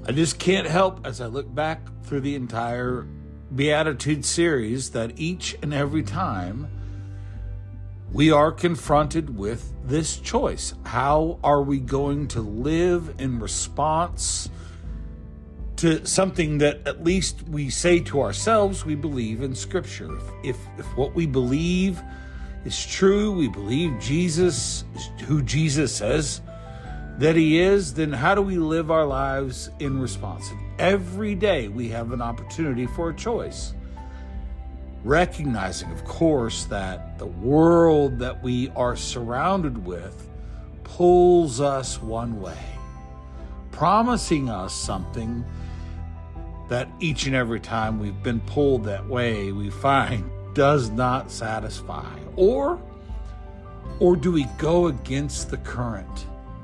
I just can't help, as I look back through the entire Beatitude series, that each and every time we are confronted with this choice. How are we going to live in response to something that at least we say to ourselves we believe in Scripture? If what we believe is true, we believe Jesus is who Jesus says that he is, then how do we live our lives in response? Every day we have an opportunity for a choice. Recognizing, of course, that the world that we are surrounded with pulls us one way, promising us something that each and every time we've been pulled that way, we find does not satisfy. Or do we go against the current?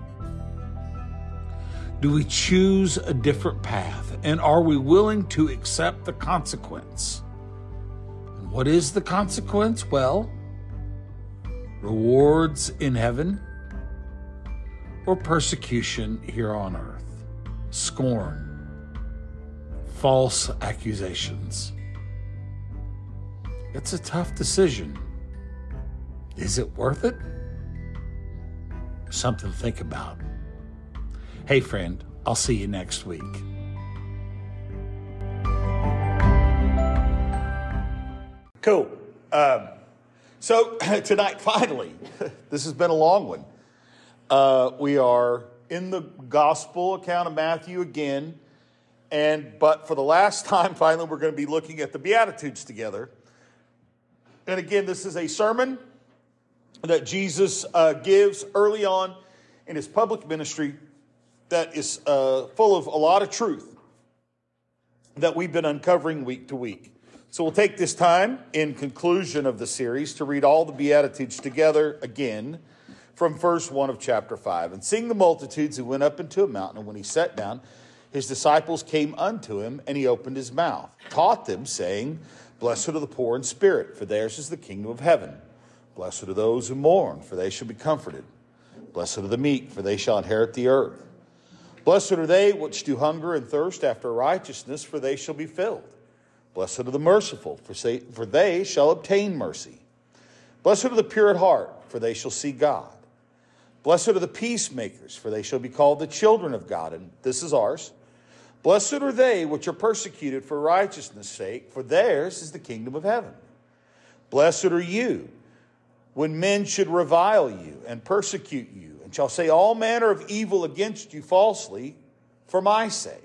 Do we choose a different path? And are we willing to accept the consequence? And what is the consequence? Well, rewards in heaven or persecution here on earth, scorn, false accusations. It's a tough decision. Is it worth it? Something to think about. Hey, friend, I'll see you next week. Cool. So tonight, finally, this has been a long one. We are in the gospel account of Matthew again. But for the last time, finally, we're going to be looking at the Beatitudes together. And again, this is a sermon that Jesus gives early on in his public ministry that is full of a lot of truth that we've been uncovering week to week. So we'll take this time in conclusion of the series to read all the Beatitudes together again from verse 1 of chapter 5. And seeing the multitudes, he went up into a mountain, and when he sat down, his disciples came unto him, and he opened his mouth, taught them, saying, Blessed are the poor in spirit, for theirs is the kingdom of heaven. Blessed are those who mourn, for they shall be comforted. Blessed are the meek, for they shall inherit the earth. Blessed are they which do hunger and thirst after righteousness, for they shall be filled. Blessed are the merciful, for they shall obtain mercy. Blessed are the pure at heart, for they shall see God. Blessed are the peacemakers, for they shall be called the children of God. And this is ours. Blessed are they which are persecuted for righteousness' sake, for theirs is the kingdom of heaven. Blessed are you when men should revile you and persecute you, and shall say all manner of evil against you falsely for my sake.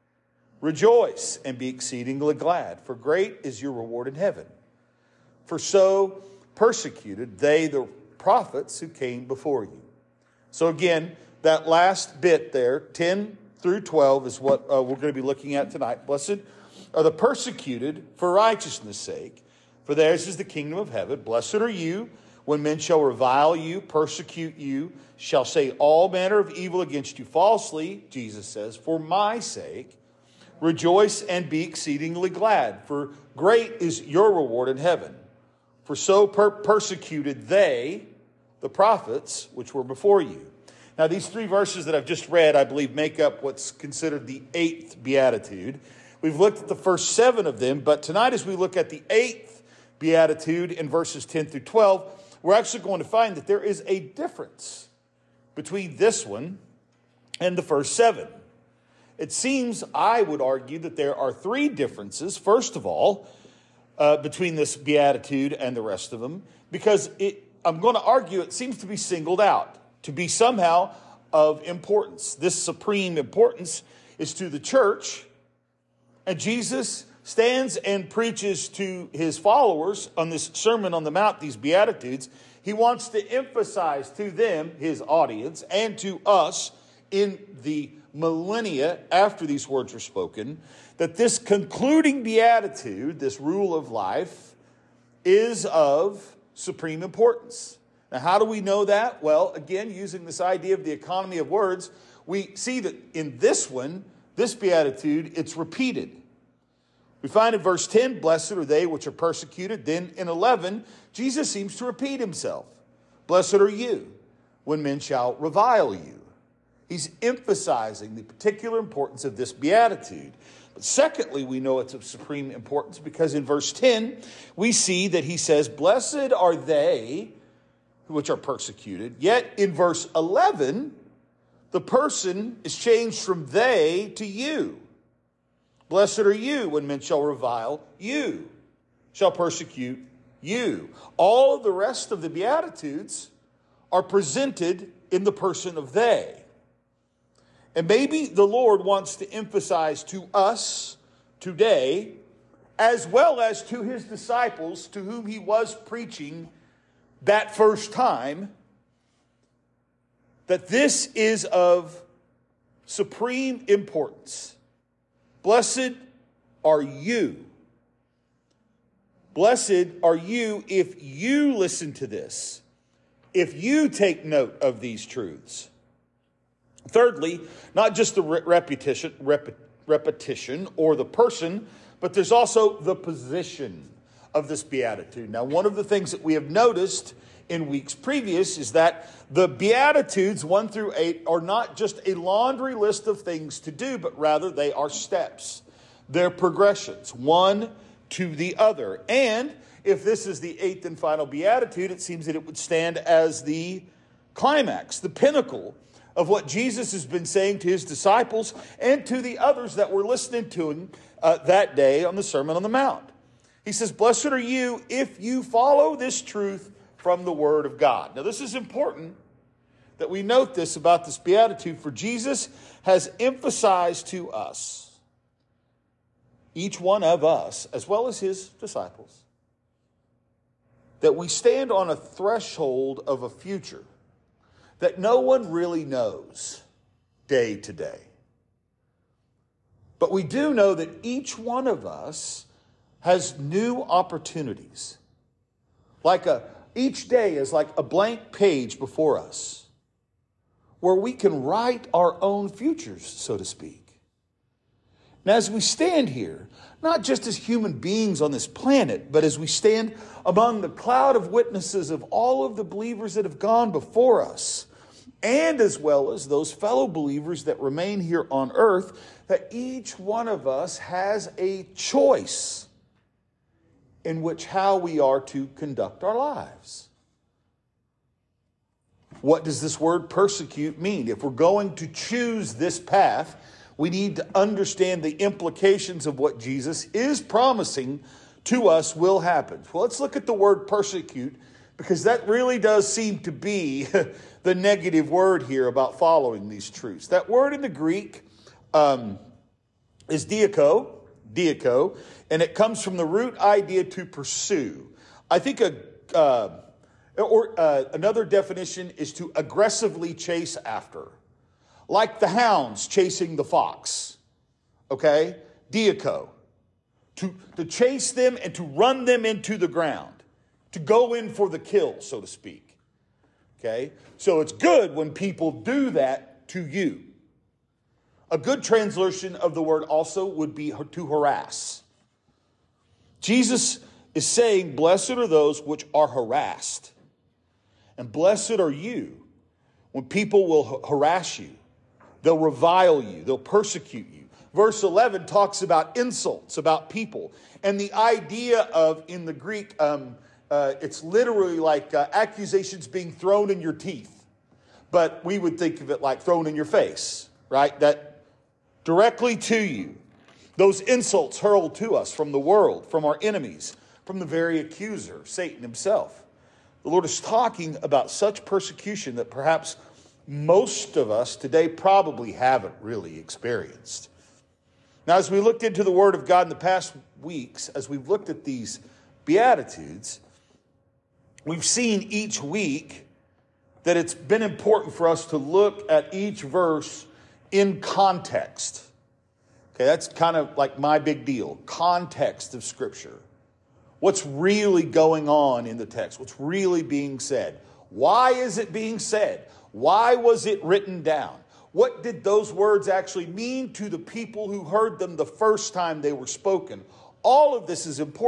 Rejoice and be exceedingly glad, for great is your reward in heaven. For so persecuted they the prophets who came before you. So again, that last bit there, 10 through 12, is what we're going to be looking at tonight. Blessed are the persecuted for righteousness' sake, for theirs is the kingdom of heaven. Blessed are you when men shall revile you, persecute you, shall say all manner of evil against you falsely, Jesus says, for my sake. Rejoice and be exceedingly glad, for great is your reward in heaven. For so persecuted they, the prophets, which were before you. Now, these three verses that I've just read, I believe, make up what's considered the 8th Beatitude. We've looked at the first 7 of them, but tonight as we look at the 8th Beatitude in verses 10 through 12, we're actually going to find that there is a difference between this one and the first 7. It seems, I would argue, that there are 3 differences, first of all, between this Beatitude and the rest of them, because I'm going to argue it seems to be singled out, to be somehow of importance. This supreme importance is to the church, and Jesus stands and preaches to his followers on this Sermon on the Mount, these Beatitudes. He wants to emphasize to them, his audience, and to us in the millennia after these words are spoken, that this concluding beatitude, this rule of life, is of supreme importance. Now, how do we know that? Well, again, using this idea of the economy of words, we see that in this one, this beatitude, it's repeated. We find in verse 10, blessed are they which are persecuted. Then in 11, Jesus seems to repeat himself. Blessed are you when men shall revile you. He's emphasizing the particular importance of this beatitude. But secondly, we know it's of supreme importance because in verse 10, we see that he says, blessed are they which are persecuted. Yet in verse 11, the person is changed from they to you. Blessed are you when men shall revile you, shall persecute you. All of the rest of the Beatitudes are presented in the person of they. And maybe the Lord wants to emphasize to us today, as well as to his disciples to whom he was preaching that first time, that this is of supreme importance. Blessed are you. Blessed are you if you listen to this, if you take note of these truths. Thirdly, not just the repetition or the person, but there's also the position of this beatitude. Now, one of the things that we have noticed in weeks previous is that the Beatitudes 1 through 8 are not just a laundry list of things to do, but rather they are steps. They're progressions, one to the other. And if this is the 8th and final Beatitude, it seems that it would stand as the climax, the pinnacle of what Jesus has been saying to his disciples and to the others that were listening to him that day on the Sermon on the Mount. He says, blessed are you if you follow this truth from the Word of God. Now, this is important that we note this about this beatitude, for Jesus has emphasized to us, each one of us, as well as his disciples, that we stand on a threshold of a future that no one really knows day to day. But we do know that each one of us has new opportunities. Each day is like a blank page before us, where we can write our own futures, so to speak. And as we stand here, not just as human beings on this planet, but as we stand among the cloud of witnesses of all of the believers that have gone before us, and as well as those fellow believers that remain here on earth, that each one of us has a choice in which how we are to conduct our lives. What does this word persecute mean? If we're going to choose this path, we need to understand the implications of what Jesus is promising to us will happen. Well, let's look at the word persecute, because that really does seem to be the negative word here about following these truths. That word in the Greek is diako, and it comes from the root idea to pursue. I think another definition is to aggressively chase after, like the hounds chasing the fox. Okay, diako, to chase them and to run them into the ground, to go in for the kill, so to speak. Okay, so it's good when people do that to you. A good translation of the word also would be to harass. Jesus is saying, blessed are those which are harassed. And blessed are you when people will harass you. They'll revile you. They'll persecute you. Verse 11 talks about insults, about people. And the idea of, in the Greek, it's literally like accusations being thrown in your teeth. But we would think of it like thrown in your face, right? That directly to you. Those insults hurled to us from the world, from our enemies, from the very accuser, Satan himself. The Lord is talking about such persecution that perhaps most of us today probably haven't really experienced. Now, as we looked into the Word of God in the past weeks, as we've looked at these Beatitudes, we've seen each week that it's been important for us to look at each verse in context. Okay, that's kind of like my big deal. Context of Scripture. What's really going on in the text? What's really being said? Why is it being said? Why was it written down? What did those words actually mean to the people who heard them the first time they were spoken? All of this is important.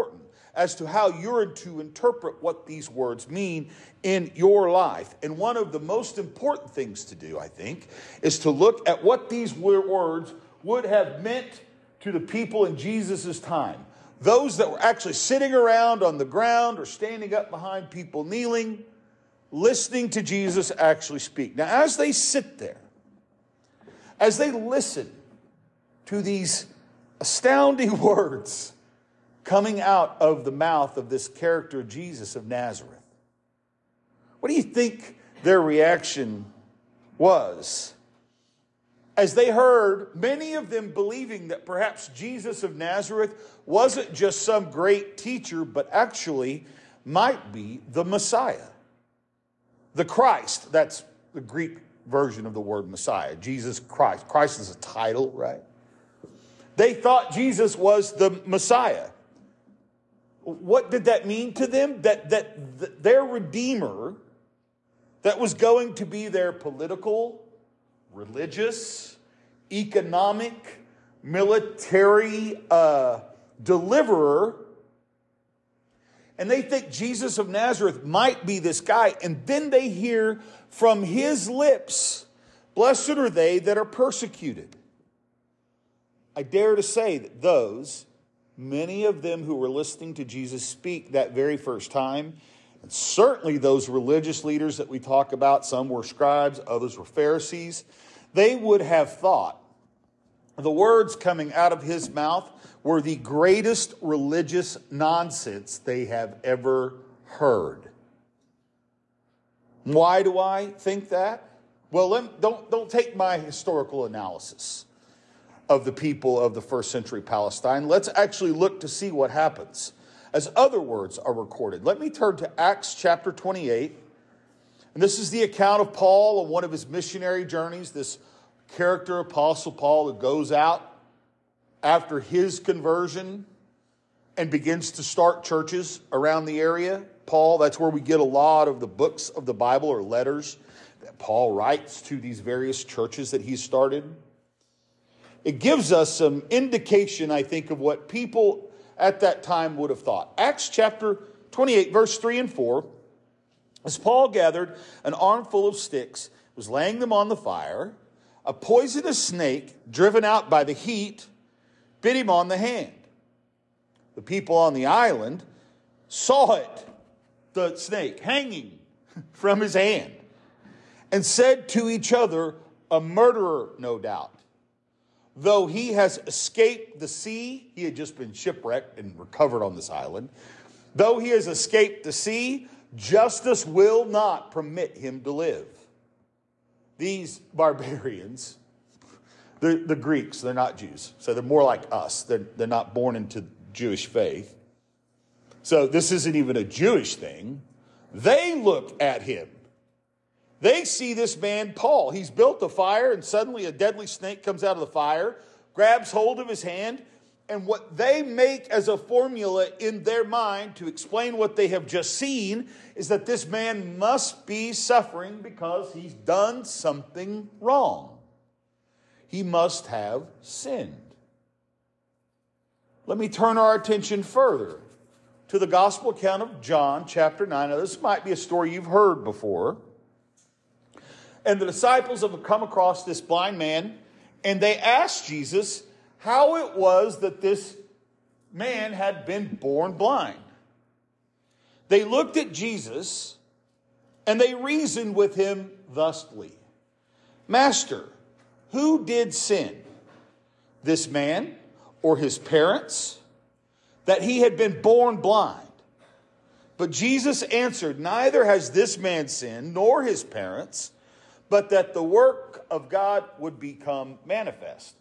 as to how you're to interpret what these words mean in your life. And one of the most important things to do, I think, is to look at what these words would have meant to the people in Jesus' time. Those that were actually sitting around on the ground or standing up behind people kneeling, listening to Jesus actually speak. Now, as they sit there, as they listen to these astounding words coming out of the mouth of this character, Jesus of Nazareth, what do you think their reaction was? As they heard, many of them believing that perhaps Jesus of Nazareth wasn't just some great teacher, but actually might be the Messiah. The Christ, that's the Greek version of the word Messiah. Jesus Christ. Christ is a title, right? They thought Jesus was the Messiah. What did that mean to them? That their Redeemer, that was going to be their political, religious, economic, military deliverer. And they think Jesus of Nazareth might be this guy. And then they hear from his lips, "Blessed are they that are persecuted." I dare to say that those, many of them who were listening to Jesus speak that very first time, and certainly those religious leaders that we talk about, some were scribes, others were Pharisees, they would have thought the words coming out of his mouth were the greatest religious nonsense they have ever heard. Why do I think that? Well, don't take my historical analysis of the people of the first century Palestine. Let's actually look to see what happens as other words are recorded. Let me turn to Acts chapter 28. And this is the account of Paul on one of his missionary journeys, this character, Apostle Paul, who goes out after his conversion and begins to start churches around the area. Paul, that's where we get a lot of the books of the Bible or letters that Paul writes to these various churches that he's started. It gives us some indication, I think, of what people at that time would have thought. Acts chapter 28, verse 3 and 4. As Paul gathered an armful of sticks, was laying them on the fire, a poisonous snake, driven out by the heat, bit him on the hand. The people on the island saw it, the snake, hanging from his hand, and said to each other, "A murderer, no doubt. Though he has escaped the sea," he had just been shipwrecked and recovered on this island. "Though he has escaped the sea, justice will not permit him to live." These barbarians, the Greeks, they're not Jews. So they're more like us. They're not born into Jewish faith. So this isn't even a Jewish thing. They look at him. They see this man, Paul. He's built a fire, and suddenly a deadly snake comes out of the fire, grabs hold of his hand, and what they make as a formula in their mind to explain what they have just seen is that this man must be suffering because he's done something wrong. He must have sinned. Let me turn our attention further to the gospel account of John chapter 9. Now, this might be a story you've heard before. And the disciples have come across this blind man, and they asked Jesus how it was that this man had been born blind. They looked at Jesus, and they reasoned with him thusly: "Master, who did sin, this man or his parents, that he had been born blind?" But Jesus answered, "Neither has this man sinned, nor his parents, but that the work of God would become manifest."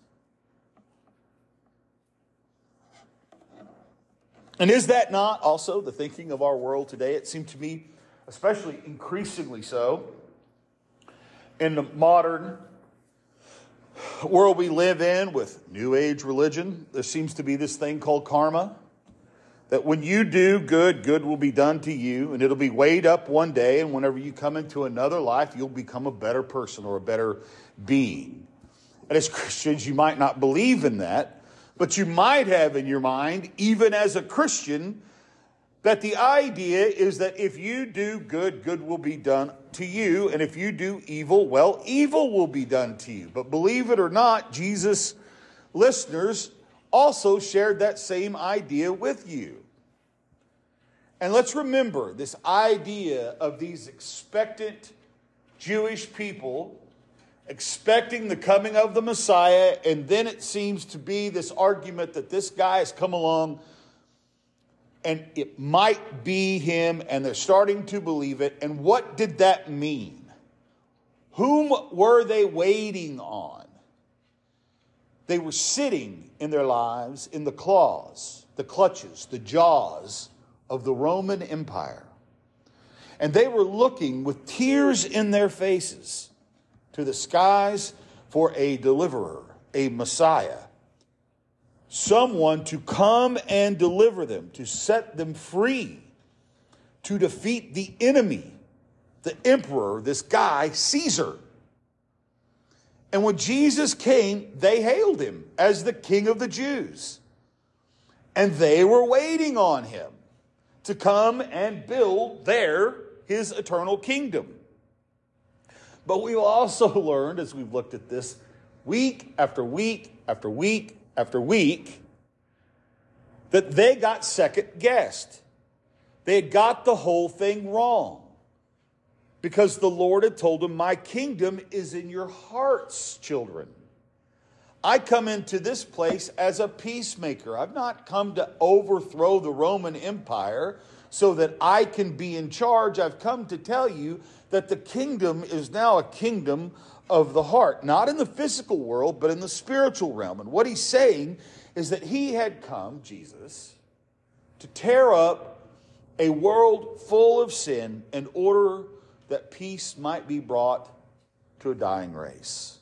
And is that not also the thinking of our world today? It seems to me, especially increasingly so, in the modern world we live in with New Age religion. There seems to be this thing called karma, that when you do good, good will be done to you, and it'll be weighed up one day, and whenever you come into another life, you'll become a better person or a better being. And as Christians, you might not believe in that, but you might have in your mind, even as a Christian, That the idea is that if you do good, good will be done to you. And if you do evil, well, evil will be done to you. But believe it or not, Jesus' listeners also shared that same idea with you. And let's remember this idea of these expectant Jewish people expecting the coming of the Messiah. And then it seems to be this argument that this guy has come along and it might be him, and they're starting to believe it. And what did that mean? Whom were they waiting on? They were sitting in their lives in the claws, the clutches, the jaws of the Roman Empire. And they were looking with tears in their faces to the skies for a deliverer, a Messiah. Someone to come and deliver them, to set them free, to defeat the enemy, the emperor, this guy, Caesar. And when Jesus came, they hailed him as the King of the Jews. And they were waiting on him to come and build his eternal kingdom. But we've also learned, as we've looked at this, week after week after week after week, that they got second guessed. They had got the whole thing wrong. Because the Lord had told them, my kingdom is in your hearts, children. I come into this place as a peacemaker. I've not come to overthrow the Roman Empire so that I can be in charge. I've come to tell you that the kingdom is now a kingdom of the heart. Not in the physical world, but in the spiritual realm. And what he's saying is that he had come, Jesus, to tear up a world full of sin in order that peace might be brought to a dying race.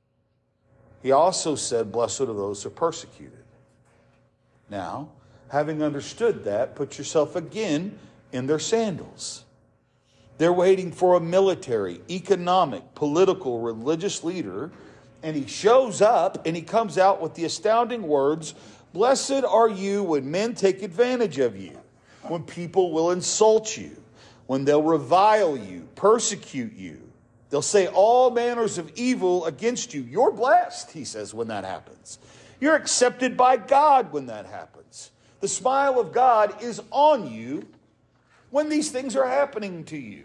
He also said, blessed are those who are persecuted. Now, having understood that, put yourself again in their sandals. They're waiting for a military, economic, political, religious leader, and he shows up and he comes out with the astounding words, blessed are you when men take advantage of you, when people will insult you, when they'll revile you, persecute you. They'll say all manners of evil against you. You're blessed, he says, when that happens. You're accepted by God when that happens. The smile of God is on you when these things are happening to you.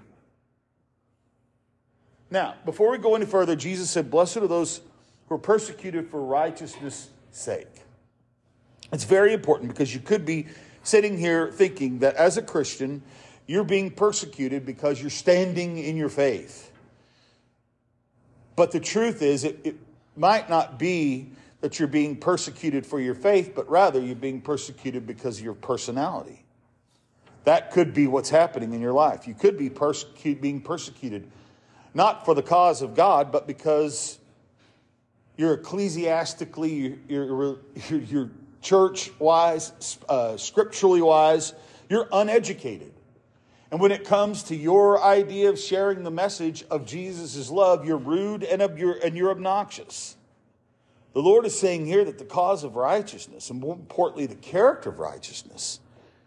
Now, before we go any further, Jesus said, blessed are those who are persecuted for righteousness' sake. It's very important because you could be sitting here thinking that as a Christian, you're being persecuted because you're standing in your faith. But the truth is, it might not be that you're being persecuted for your faith, but rather you're being persecuted because of your personality. That could be what's happening in your life. You could be being persecuted, not for the cause of God, but because you're ecclesiastically, you're church-wise, scripturally wise, you're uneducated. And when it comes to your idea of sharing the message of Jesus' love, you're rude and you're obnoxious. The Lord is saying here that the cause of righteousness, and more importantly, the character of righteousness,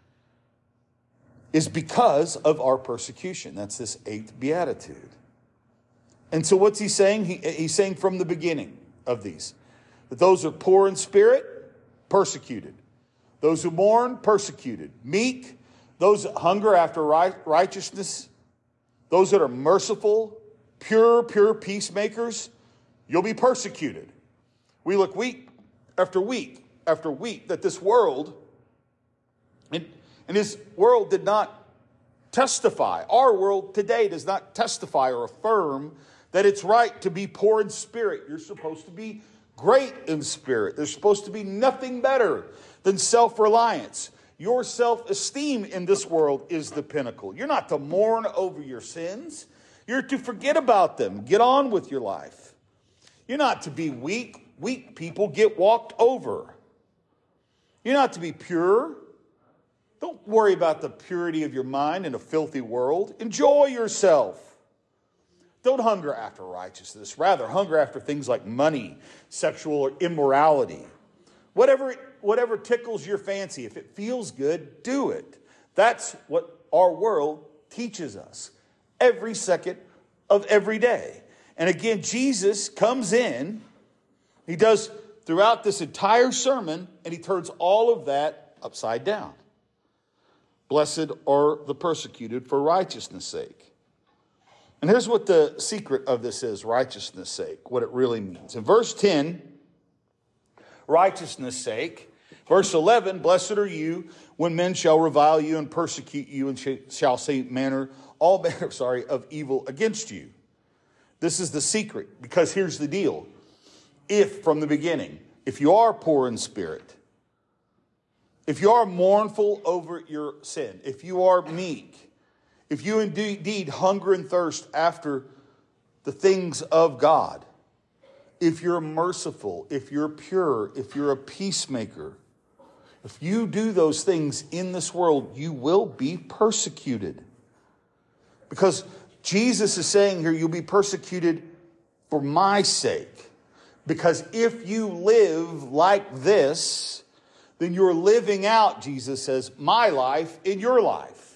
is because of our persecution. That's this 8th beatitude. And so what's he saying? He's saying from the beginning of these, that those who are poor in spirit, persecuted. Those who mourn, persecuted. Meek, those that hunger after righteousness, those that are merciful, pure peacemakers, you'll be persecuted. We look week after week after week that this world, and this world did not testify. Our world today does not testify or affirm that it's right to be poor in spirit. You're supposed to be great in spirit. There's supposed to be nothing better than self-reliance. Your self-esteem in this world is the pinnacle. You're not to mourn over your sins. You're to forget about them. Get on with your life. You're not to be weak. Weak people get walked over. You're not to be pure. Don't worry about the purity of your mind in a filthy world. Enjoy yourself. Don't hunger after righteousness. Rather, hunger after things like money, sexual immorality. Whatever tickles your fancy. If it feels good, do it. That's what our world teaches us every second of every day. And again, Jesus comes in, he does throughout this entire sermon, and he turns all of that upside down. Blessed are the persecuted for righteousness' sake. And here's what the secret of this is, righteousness' sake, what it really means. In verse 10, righteousness' sake. Verse 11, blessed are you when men shall revile you and persecute you and shall say all manner of evil against you. This is the secret, because here's the deal. If from the beginning, if you are poor in spirit, if you are mournful over your sin, if you are meek, if you indeed hunger and thirst after the things of God, if you're merciful, if you're pure, if you're a peacemaker, if you do those things in this world, you will be persecuted. Because Jesus is saying here, you'll be persecuted for my sake. Because if you live like this, then you're living out, Jesus says, my life in your life.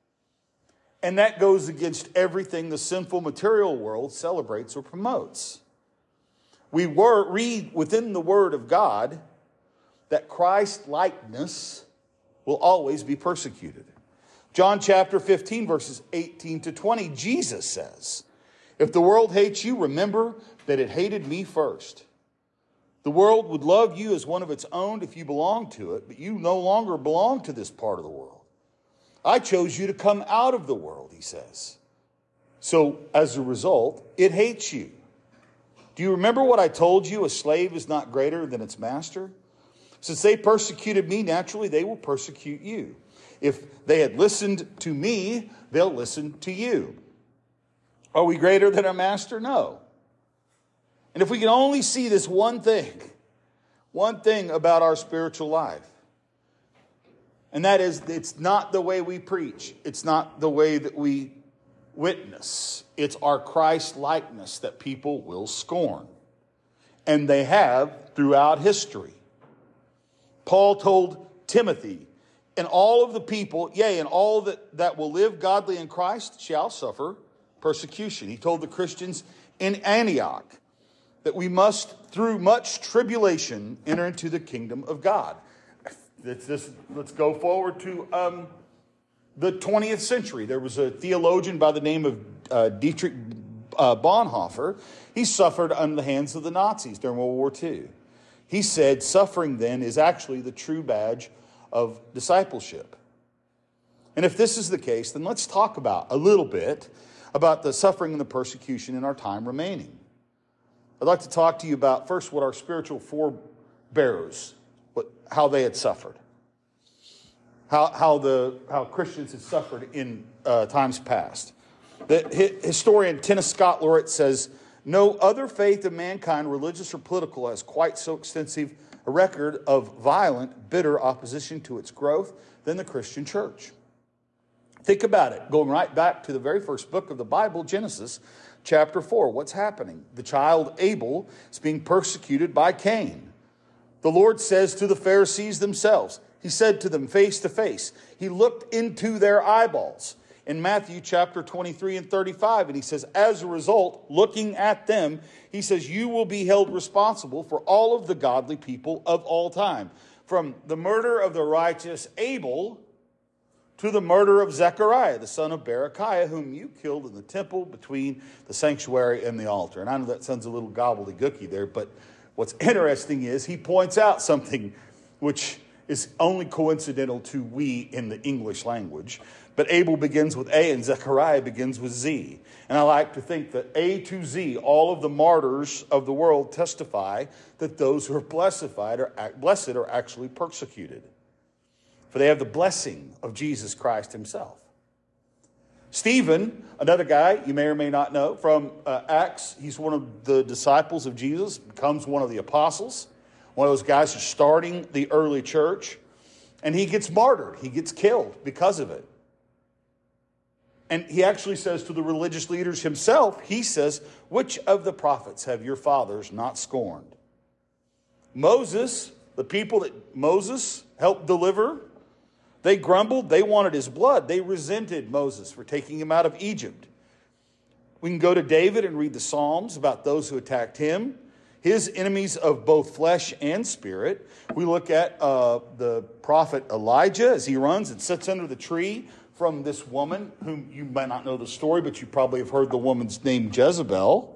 And that goes against everything the sinful material world celebrates or promotes. We read within the Word of God that Christ-likeness will always be persecuted. John chapter 15, verses 18 to 20, Jesus says, if the world hates you, remember that it hated me first. The world would love you as one of its own if you belonged to it, but you no longer belong to this part of the world. I chose you to come out of the world, he says. So as a result, it hates you. Do you remember what I told you? A slave is not greater than its master. Since they persecuted me, naturally they will persecute you. If they had listened to me, they'll listen to you. Are we greater than our master? No. And if we can only see this one thing about our spiritual life, and that is, it's not the way we preach. It's not the way that we witness. It's our Christ likeness that people will scorn. And they have throughout history. Paul told Timothy, and all of the people, yea, and all that will live godly in Christ shall suffer persecution. He told the Christians in Antioch that we must, through much tribulation, enter into the kingdom of God. Let's go forward to the 20th century. There was a theologian by the name of Dietrich Bonhoeffer. He suffered under the hands of the Nazis during World War II. He said suffering then is actually the true badge of discipleship. And if this is the case, then let's talk a little bit about the suffering and the persecution in our time remaining. I'd like to talk to you about first what our spiritual forebearers, how they had suffered. How Christians had suffered in times past. The historian Tennis Scott Laureate says, no other faith of mankind, religious or political, has quite so extensive a record of violent, bitter opposition to its growth than the Christian church. Think about it, going right back to the very first book of the Bible, Genesis chapter 4. What's happening? The child Abel is being persecuted by Cain. The Lord says to the Pharisees themselves, he said to them face to face, he looked into their eyeballs. In Matthew chapter 23 and 35, and he says, as a result, looking at them, he says, you will be held responsible for all of the godly people of all time. From the murder of the righteous Abel to the murder of Zechariah, the son of Berechiah, whom you killed in the temple between the sanctuary and the altar. And I know that sounds a little gobbledygooky there, but what's interesting is he points out something which is only coincidental to we in the English language. But Abel begins with A and Zechariah begins with Z. And I like to think that A to Z, all of the martyrs of the world testify that those who are blessed are actually persecuted. For they have the blessing of Jesus Christ himself. Stephen, another guy you may or may not know from Acts, he's one of the disciples of Jesus, becomes one of the apostles, one of those guys who's starting the early church, and he gets martyred. He gets killed because of it. And he actually says to the religious leaders himself, he says, which of the prophets have your fathers not scorned? Moses, the people that Moses helped deliver, They grumbled. They wanted his blood. They resented Moses for taking him out of Egypt. We can go to David and read the Psalms about those who attacked him, his enemies of both flesh and spirit. We look at the prophet Elijah as he runs and sits under the tree from this woman, whom you might not know the story, but you probably have heard the woman's name, Jezebel.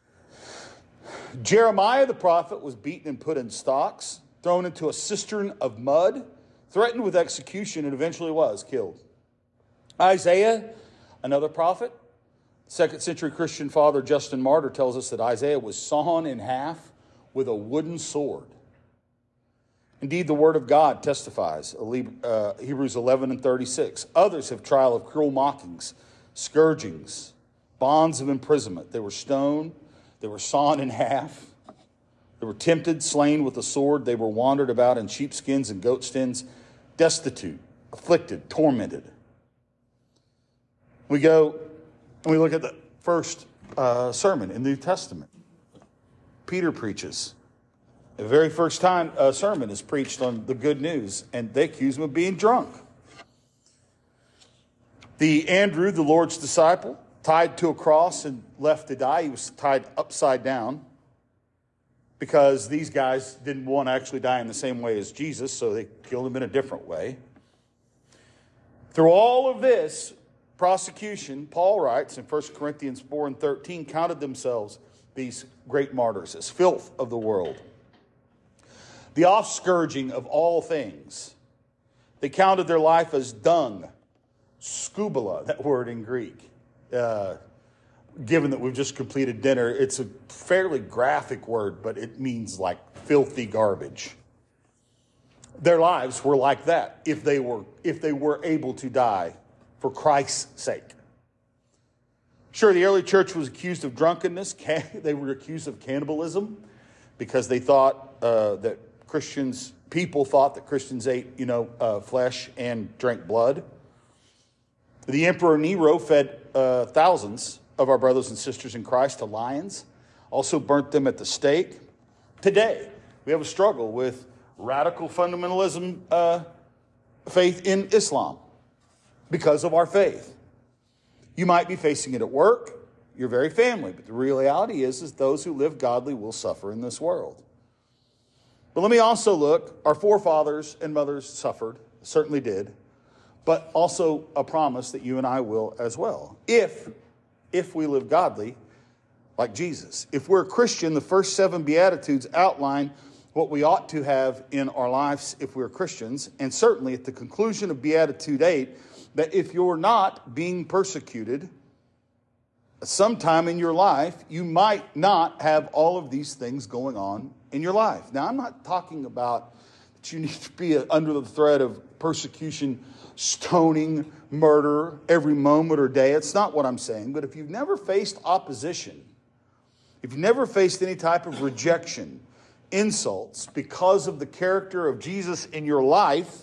Jeremiah the prophet was beaten and put in stocks, thrown into a cistern of mud, threatened with execution, and eventually was killed. Isaiah, another prophet, second century Christian father Justin Martyr tells us that Isaiah was sawn in half with a wooden sword. Indeed, the word of God testifies, Hebrews 11:36. Others have trial of cruel mockings, scourgings, bonds of imprisonment. They were stoned, they were sawn in half, they were tempted, slain with the sword. They were wandered about in sheepskins and goatskins, destitute, afflicted, tormented. We go and we look at the first sermon in the New Testament. Peter preaches. The very first time a sermon is preached on the good news, and they accuse him of being drunk. The Andrew, the Lord's disciple, tied to a cross and left to die. He was tied upside down because these guys didn't want to actually die in the same way as Jesus, so they killed him in a different way. Through all of this prosecution, Paul writes in 1 Corinthians 4:13, counted themselves, these great martyrs, as filth of the world, the offscourging of all things. They counted their life as dung, skubala, that word in Greek. Given that we've just completed dinner, it's a fairly graphic word, but it means like filthy garbage. Their lives were like that if they were able to die for Christ's sake. Sure, the early church was accused of drunkenness. They were accused of cannibalism because they thought that people thought that Christians ate, flesh and drank blood. The Emperor Nero fed thousands of our brothers and sisters in Christ to lions, also burnt them at the stake. Today, we have a struggle with radical fundamentalism faith in Islam because of our faith. You might be facing it at work, your very family, but the reality is those who live godly will suffer in this world. But let me also look, our forefathers and mothers suffered, certainly did, but also a promise that you and I will as well, if we live godly like Jesus. If we're a Christian, the first 7 Beatitudes outline what we ought to have in our lives if we're Christians, and certainly at the conclusion of Beatitude 8, that if you're not being persecuted, sometime in your life, you might not have all of these things going on in your life. Now, I'm not talking about that you need to be under the threat of persecution, stoning, murder every moment or day. It's not what I'm saying. But if you've never faced opposition, if you've never faced any type of rejection, insults because of the character of Jesus in your life,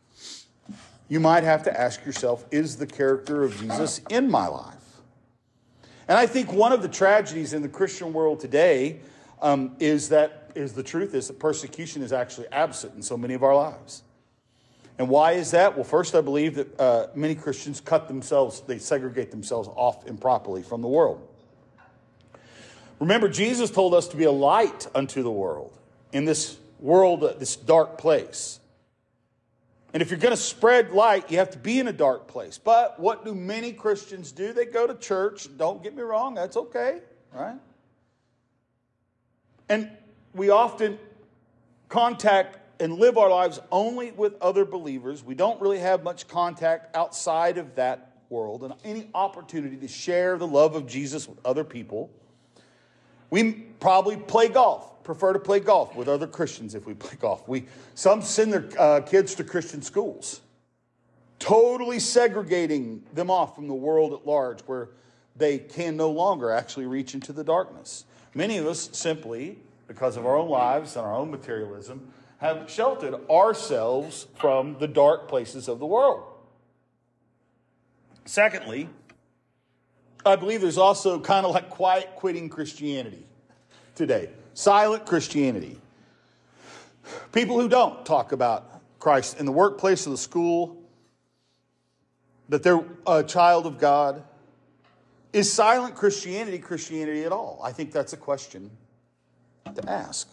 you might have to ask yourself, is the character of Jesus in my life? And I think one of the tragedies in the Christian world today is that persecution is actually absent in so many of our lives. And why is that? Well, first, I believe that many Christians they segregate themselves off improperly from the world. Remember, Jesus told us to be a light unto the world in this world, this dark place. And if you're going to spread light, you have to be in a dark place. But what do many Christians do? They go to church. Don't get me wrong, that's okay, right? And we often contact and live our lives only with other believers. We don't really have much contact outside of that world and any opportunity to share the love of Jesus with other people. We probably play golf, prefer to play golf with other Christians if we play golf. Some send their kids to Christian schools, totally segregating them off from the world at large where they can no longer actually reach into the darkness. Many of us simply, because of our own lives and our own materialism, have sheltered ourselves from the dark places of the world. Secondly, I believe there's also kind of like quiet quitting Christianity today. Silent Christianity. People who don't talk about Christ in the workplace or the school, that they're a child of God? Is silent Christianity Christianity at all? I think that's a question to ask.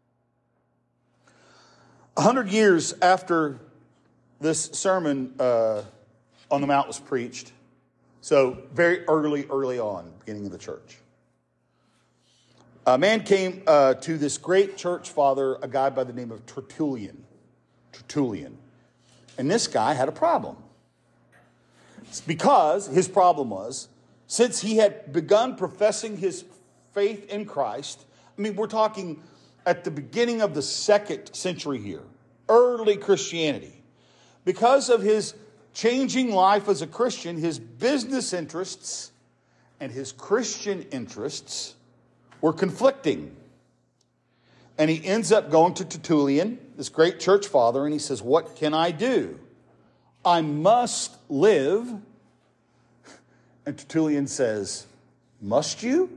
100 years after this sermon on the Mount was preached, so very early on, beginning of the church, a man came to this great church father, a guy by the name of Tertullian. And this guy had a problem. It's because his problem was, since he had begun professing his faith in Christ, I mean, we're talking at the beginning of the 2nd century here, early Christianity. Because of his changing life as a Christian, his business interests and his Christian interests were conflicting. And he ends up going to Tertullian, this great church father, and he says, what can I do? I must live. And Tertullian says, must you?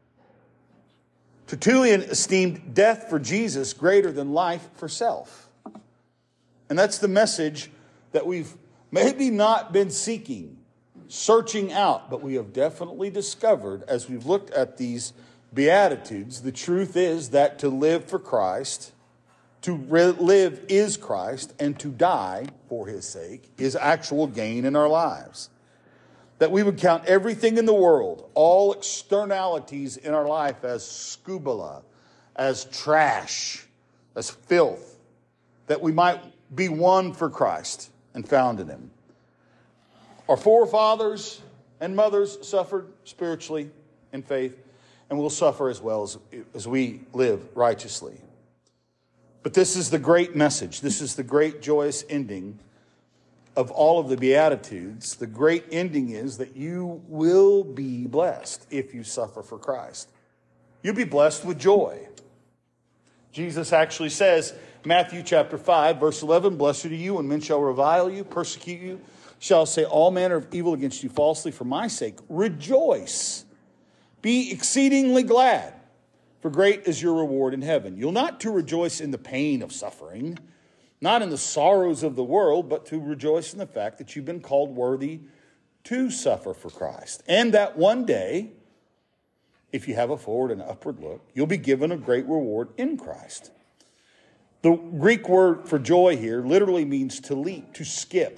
Tertullian esteemed death for Jesus greater than life for self. And that's the message that we've maybe not been searching out, but we have definitely discovered as we've looked at these Beatitudes. The truth is that to live for Christ, to live is Christ, and to die for his sake is actual gain in our lives. That we would count everything in the world, all externalities in our life, as scubala, as trash, as filth, that we might be won for Christ and found in him. Our forefathers and mothers suffered spiritually in faith, and will suffer as well as we live righteously. But this is the great message. This is the great joyous ending of all of the Beatitudes. The great ending is that you will be blessed if you suffer for Christ. You'll be blessed with joy. Jesus actually says, Matthew chapter 5, verse 11, blessed are you when men shall revile you, persecute you, shall say all manner of evil against you falsely for my sake. Rejoice. Be exceedingly glad, for great is your reward in heaven. You'll not to rejoice in the pain of suffering, not in the sorrows of the world, but to rejoice in the fact that you've been called worthy to suffer for Christ. And that one day, if you have a forward and upward look, you'll be given a great reward in Christ. The Greek word for joy here literally means to leap, to skip,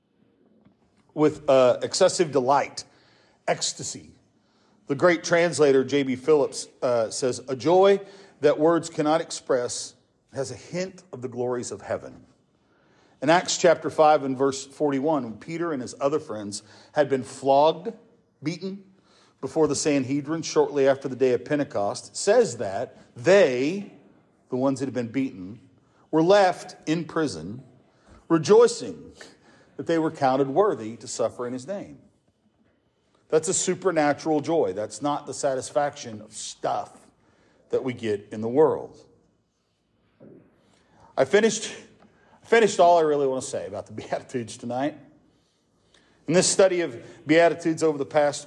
with excessive delight, ecstasy. The great translator, J.B. Phillips, says, a joy that words cannot express has a hint of the glories of heaven. In Acts chapter 5 and verse 41, when Peter and his other friends had been flogged, beaten before the Sanhedrin shortly after the day of Pentecost, it says that they, the ones that had been beaten, were left in prison, rejoicing that they were counted worthy to suffer in his name. That's a supernatural joy. That's not the satisfaction of stuff that we get in the world. I finished all I really want to say about the Beatitudes tonight. In this study of Beatitudes over the past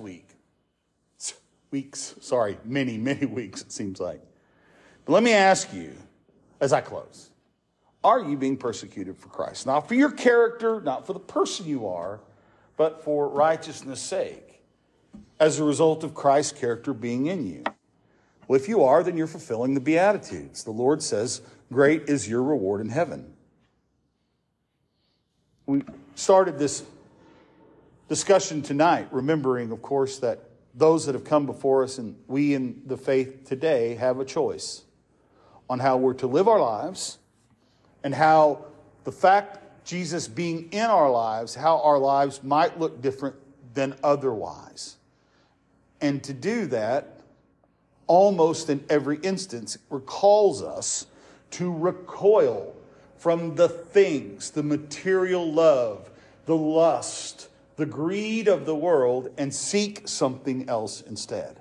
many weeks it seems like. But let me ask you, as I close, are you being persecuted for Christ? Not for your character, not for the person you are, but for righteousness' sake, as a result of Christ's character being in you? Well, if you are, then you're fulfilling the Beatitudes. The Lord says, great is your reward in heaven. We started this discussion tonight, remembering, of course, that those that have come before us and we in the faith today have a choice on how we're to live our lives and how the fact Jesus being in our lives, how our lives might look different than otherwise. And to do that, almost in every instance, recalls us to recoil from the things, the material love, the lust, the greed of the world, and seek something else instead.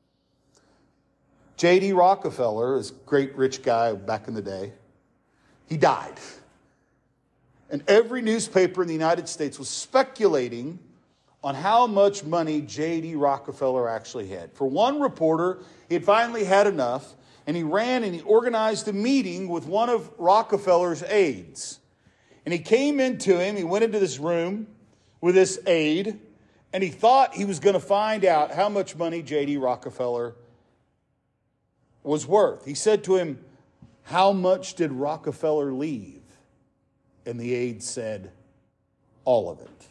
J.D. Rockefeller, this great rich guy back in the day, he died. And every newspaper in the United States was speculating on how much money J.D. Rockefeller actually had. For one reporter, he had finally had enough, and he ran and he organized a meeting with one of Rockefeller's aides. And he came into him, he went into this room with this aide, and he thought he was going to find out how much money J.D. Rockefeller was worth. He said to him, "How much did Rockefeller leave?" And the aide said, "All of it."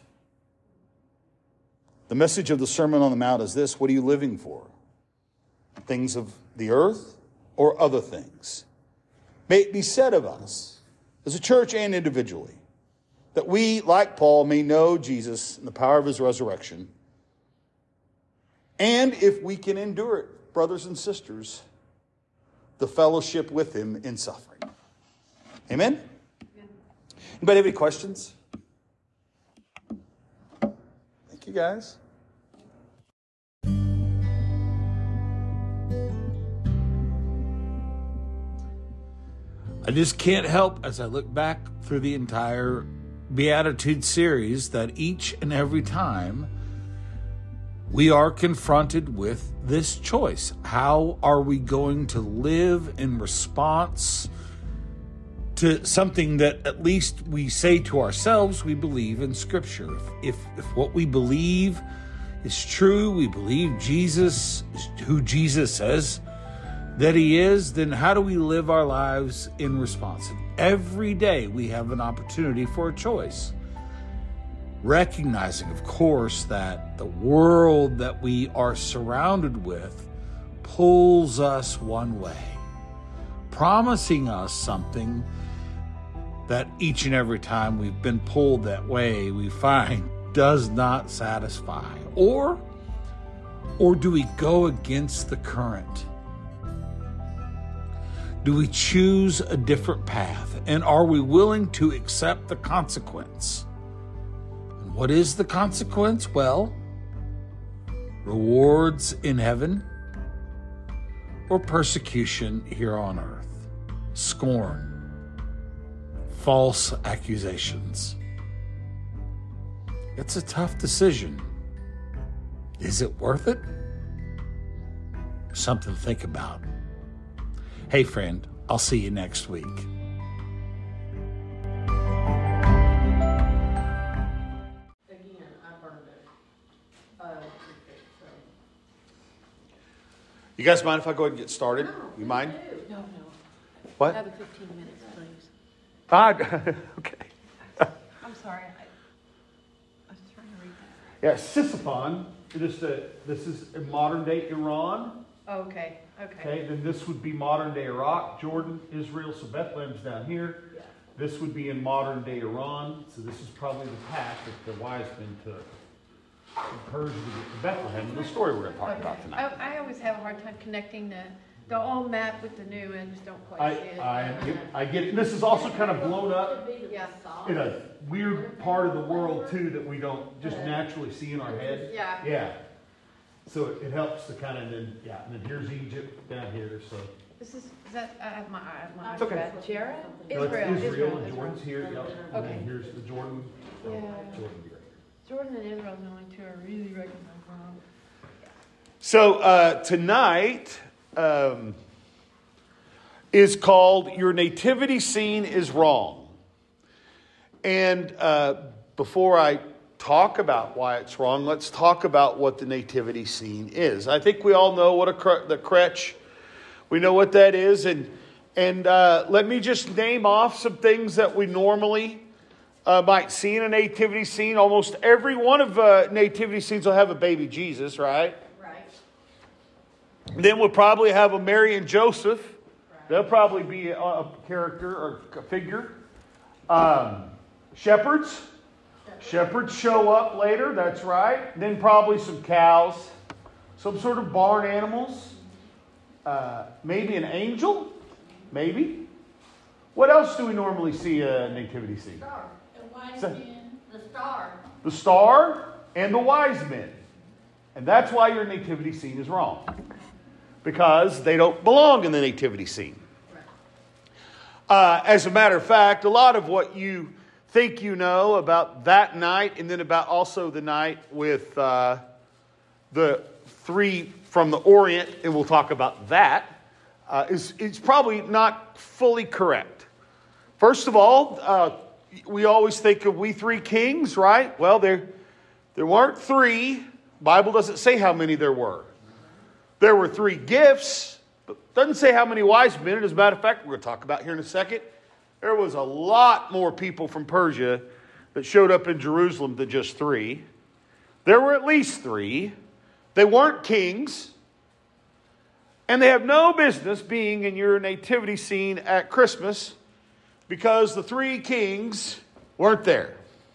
The message of the Sermon on the Mount is this: what are you living for? Things of the earth or other things? May it be said of us, as a church and individually, that we, like Paul, may know Jesus and the power of his resurrection. And if we can endure it, brothers and sisters, the fellowship with him in suffering. Amen? Anybody have any questions? Thank you, guys. I just can't help, as I look back through the entire Beatitude series, that each and every time we are confronted with this choice. How are we going to live in response to something that at least we say to ourselves we believe in Scripture? If what we believe is true, we believe Jesus is who Jesus says that he is, then how do we live our lives in response? And every day we have an opportunity for a choice. Recognizing, of course, that the world that we are surrounded with pulls us one way, promising us something that each and every time we've been pulled that way, we find does not satisfy. Or do we go against the current? Do we choose a different path? And are we willing to accept the consequence? And what is the consequence? Well, rewards in heaven or persecution here on earth, scorn, false accusations. It's a tough decision. Is it worth it? Something to think about. Hey, friend, I'll see you next week. Again, I burned it. You guys mind if I go ahead and get started? You mind? No. What? Another 15 minutes, please. Okay. I'm sorry. I was trying to read that. Yeah, Sisyphon. This is in modern day Iran. Oh, okay. Okay, then this would be modern day Iraq, Jordan, Israel. So Bethlehem's down here. Yeah. This would be in modern day Iran. So this is probably the path that the wise men took from Persia to get to Bethlehem. And the story we're going to talk about tonight. I always have a hard time connecting the old map with the new. I just don't quite see it. I get it. And this is also kind of blown up Yeah. in a weird part of the world too that we don't just naturally see in our head. Yeah. Yeah. So it helps to kind of and then here's Egypt down here. So Is that, I have my It's okay. bad. Jared? no, it's Israel and Israel. Jordan's here. Yep. And Okay. then here's the Jordan. Yeah. Jordan be right here. Jordan and Israel are the only two I really recognize wrong. So tonight is called "Your Nativity Scene is Wrong," and before I talk about why it's wrong, let's talk about what the nativity scene is. I think we all know what the crèche. We know what that is, and let me just name off some things that we normally might see in a nativity scene. Almost every one of nativity scenes will have a baby Jesus, right? Right. Then we'll probably have a Mary and Joseph. Right. They'll probably be a character or a figure. Shepherds. Shepherds show up later, that's right. Then probably some cows, some sort of barn animals. Maybe an angel, maybe. What else do we normally see a nativity scene? Star. The wise men, the star. The star and the wise men. And that's why your nativity scene is wrong. Because they don't belong in the nativity scene. As a matter of fact, a lot of what you think you know about that night and then about also the night with the three from the Orient, and we'll talk about that, is probably not fully correct. First of all, we always think of we three kings, right? Well, there weren't three. The Bible doesn't say how many there were. There were three gifts, but doesn't say how many wise men. And as a matter of fact, we're going to talk about here in a second, there was a lot more people from Persia that showed up in Jerusalem than just three. There were at least three. They weren't kings. And they have no business being in your nativity scene at Christmas because the three kings weren't there.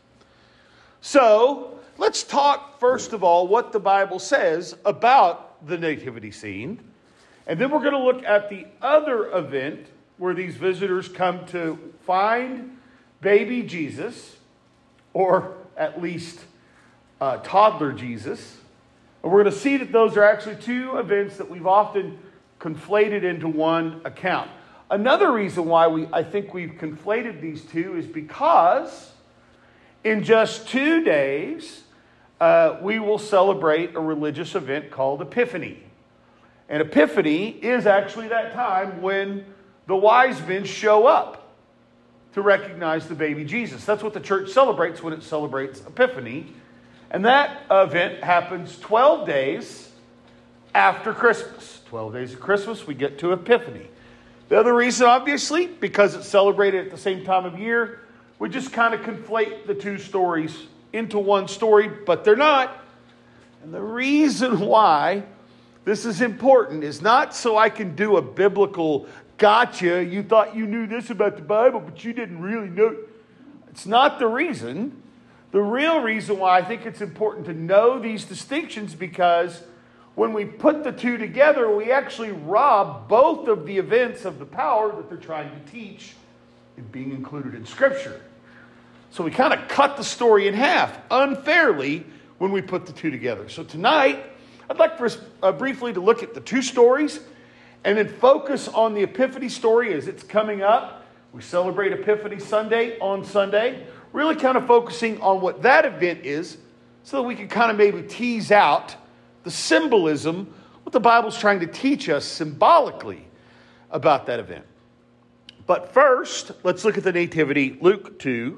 So, let's talk first of all what the Bible says about the nativity scene. And then we're going to look at the other event where these visitors come to find baby Jesus, or at least toddler Jesus. And we're going to see that those are actually two events that we've often conflated into one account. Another reason why I think we've conflated these two is because in just 2 days, we will celebrate a religious event called Epiphany. And Epiphany is actually that time when the wise men show up to recognize the baby Jesus. That's what the church celebrates when it celebrates Epiphany. And that event happens 12 days after Christmas. 12 days of Christmas, we get to Epiphany. The other reason, obviously, because it's celebrated at the same time of year, we just kind of conflate the two stories into one story, but they're not. And the reason why this is important is not so I can do a biblical gotcha. You thought you knew this about the Bible, but you didn't really know. It's not the reason. The real reason why I think it's important to know these distinctions, because when we put the two together, we actually rob both of the events of the power that they're trying to teach in being included in Scripture. So we kind of cut the story in half unfairly when we put the two together. So tonight, I'd like for us briefly to look at the two stories and then focus on the Epiphany story as it's coming up. We celebrate Epiphany Sunday on Sunday, really kind of focusing on what that event is so that we can kind of maybe tease out the symbolism, what the Bible's trying to teach us symbolically about that event. But first, let's look at the Nativity, Luke 2,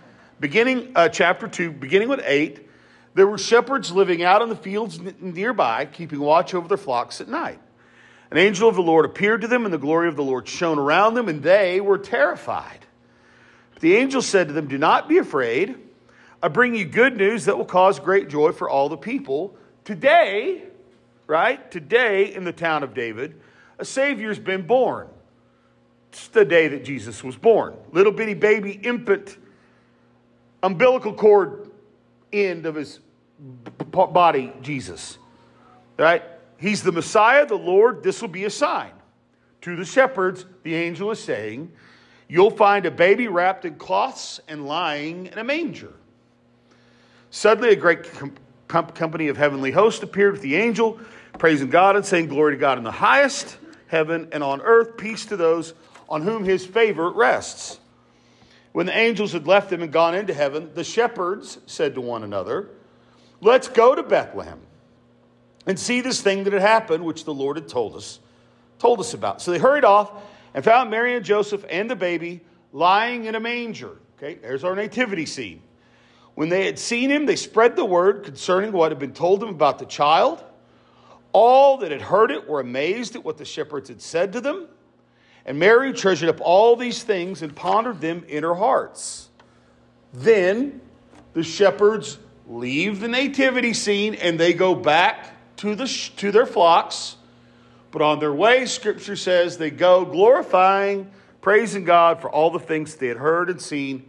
chapter 2, beginning with 8. There were shepherds living out in the fields nearby, keeping watch over their flocks at night. An angel of the Lord appeared to them, and the glory of the Lord shone around them, and they were terrified. But the angel said to them, "Do not be afraid. I bring you good news that will cause great joy for all the people. Today, today in the town of David, a Savior's been born." It's the day that Jesus was born. Little bitty baby infant, umbilical cord end of his body, Jesus. Right? He's the Messiah, the Lord. This will be a sign. To the shepherds, the angel is saying, you'll find a baby wrapped in cloths and lying in a manger. Suddenly, a great company of heavenly hosts appeared with the angel, praising God and saying, "Glory to God in the highest heaven, and on earth peace to those on whom his favor rests." When the angels had left them and gone into heaven, the shepherds said to one another, "Let's go to Bethlehem and see this thing that had happened, which the Lord had told us about." So they hurried off and found Mary and Joseph and the baby lying in a manger. Okay, there's our nativity scene. When they had seen him, they spread the word concerning what had been told them about the child. All that had heard it were amazed at what the shepherds had said to them. And Mary treasured up all these things and pondered them in her hearts. Then the shepherds leave the nativity scene and they go back to their flocks. But on their way, Scripture says they go glorifying, praising God for all the things they had heard and seen,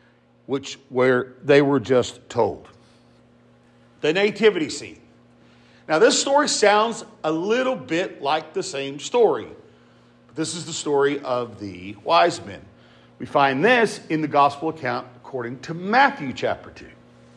where they were just told. The nativity scene. Now, this story sounds a little bit like the same story. But this is the story of the wise men. We find this in the gospel account according to Matthew chapter 2.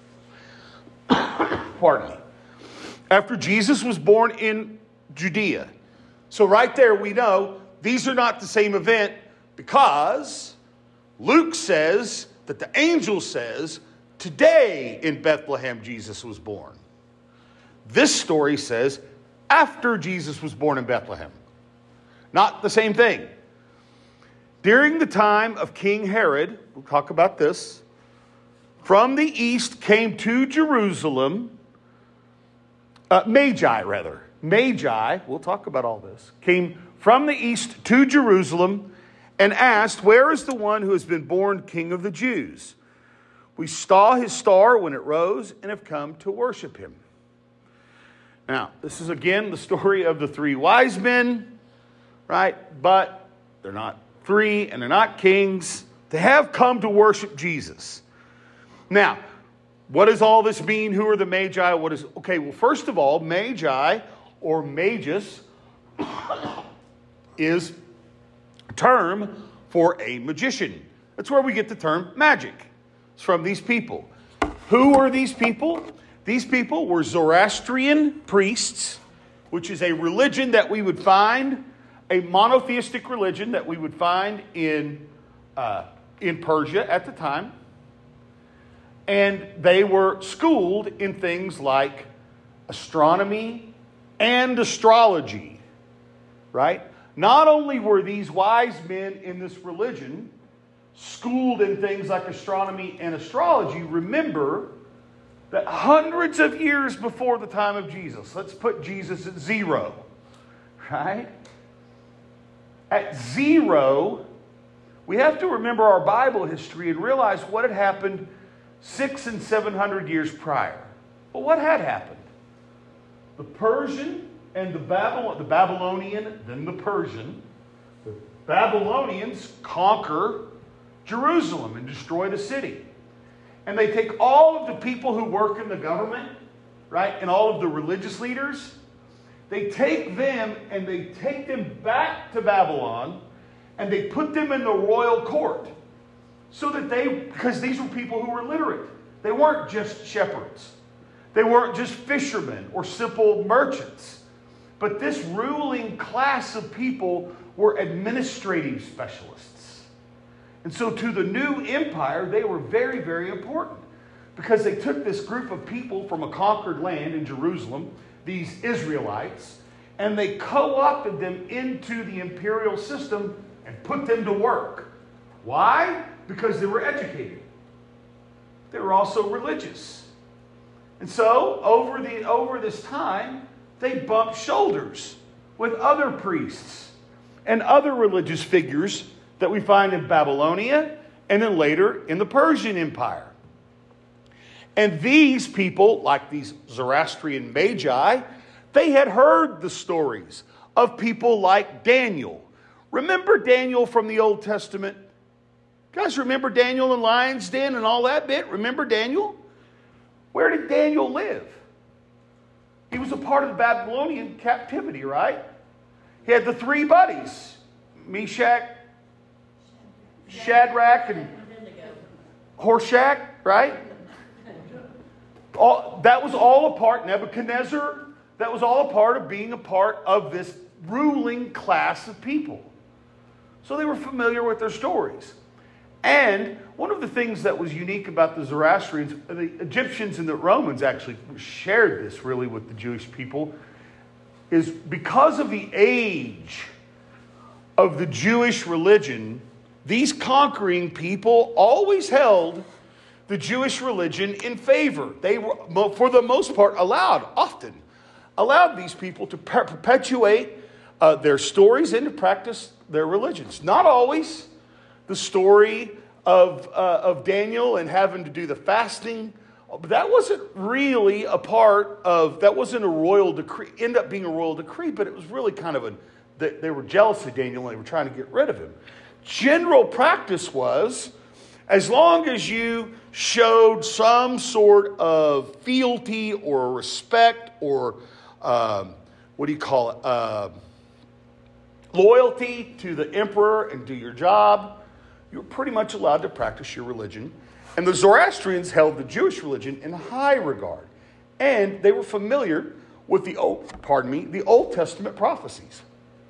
Pardon me. After Jesus was born in Judea. So right there we know these are not the same event, because Luke says that the angel says, today in Bethlehem Jesus was born. This story says after Jesus was born in Bethlehem. Not the same thing. During the time of King Herod, we'll talk about this, from the east came to Jerusalem, Magi, we'll talk about all this, came from the east to Jerusalem and asked, "Where is the one who has been born King of the Jews? We saw his star when it rose and have come to worship him." Now, this is again the story of the three wise men, right? But they're not three and they're not kings. They have come to worship Jesus. Now, what does all this mean? Who are the Magi? Okay, well, first of all, Magi or magus is a term for a magician. That's where we get the term magic. It's from these people. Who are these people? These people were Zoroastrian priests, which is a religion that we would find, a monotheistic religion that we would find in Persia at the time. And they were schooled in things like astronomy and astrology, right? Not only were these wise men in this religion schooled in things like astronomy and astrology, remember that hundreds of years before the time of Jesus, let's put Jesus at 0, right? At 0, we have to remember our Bible history and realize what had happened 600 and 700 years prior. Well, what had happened? The Persian and the Babylonian, then the Persian. The Babylonians conquer Jerusalem and destroy the city. And they take all of the people who work in the government, right, and all of the religious leaders, they take them and they take them back to Babylon and they put them in the royal court. So that because these were people who were literate. They weren't just shepherds. They weren't just fishermen or simple merchants. But this ruling class of people were administrative specialists. And so to the new empire, they were very, very important. Because they took this group of people from a conquered land in Jerusalem, these Israelites, and they co-opted them into the imperial system and put them to work. Why? Because they were educated. They were also religious. And so, over this time, they bumped shoulders with other priests and other religious figures that we find in Babylonia and then later in the Persian Empire. And these people, like these Zoroastrian magi, they had heard the stories of people like Daniel. Remember Daniel from the Old Testament? Guys, remember Daniel in Lion's Den and all that bit? Remember Daniel? Where did Daniel live? He was a part of the Babylonian captivity, right? He had the three buddies, Meshach, Shadrach, and Hoshak, right? That was all a part, Nebuchadnezzar, that was all a part of being a part of this ruling class of people. So they were familiar with their stories. And one of the things that was unique about the Zoroastrians, the Egyptians and the Romans actually shared this really with the Jewish people, is because of the age of the Jewish religion, these conquering people always held the Jewish religion in favor. They were, for the most part, often allowed these people to perpetuate their stories and to practice their religions. Not always. The story of Daniel and having to do the fasting, but that wasn't really that wasn't a royal decree, ended up being a royal decree, but it was really kind of they were jealous of Daniel and they were trying to get rid of him. General practice was, as long as you showed some sort of fealty or respect or, loyalty to the emperor and do your job, you were pretty much allowed to practice your religion. And the Zoroastrians held the Jewish religion in high regard. And they were familiar with the Old Testament prophecies.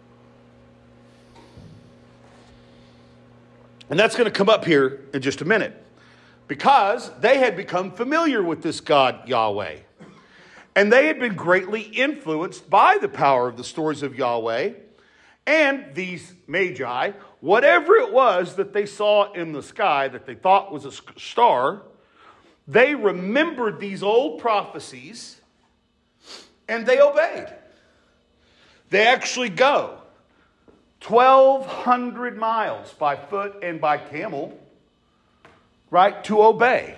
And that's going to come up here in just a minute. Because they had become familiar with this God, Yahweh. And they had been greatly influenced by the power of the stories of Yahweh. And these magi, whatever it was that they saw in the sky that they thought was a star, they remembered these old prophecies and they obeyed. They actually go 1,200 miles by foot and by camel, right, to obey.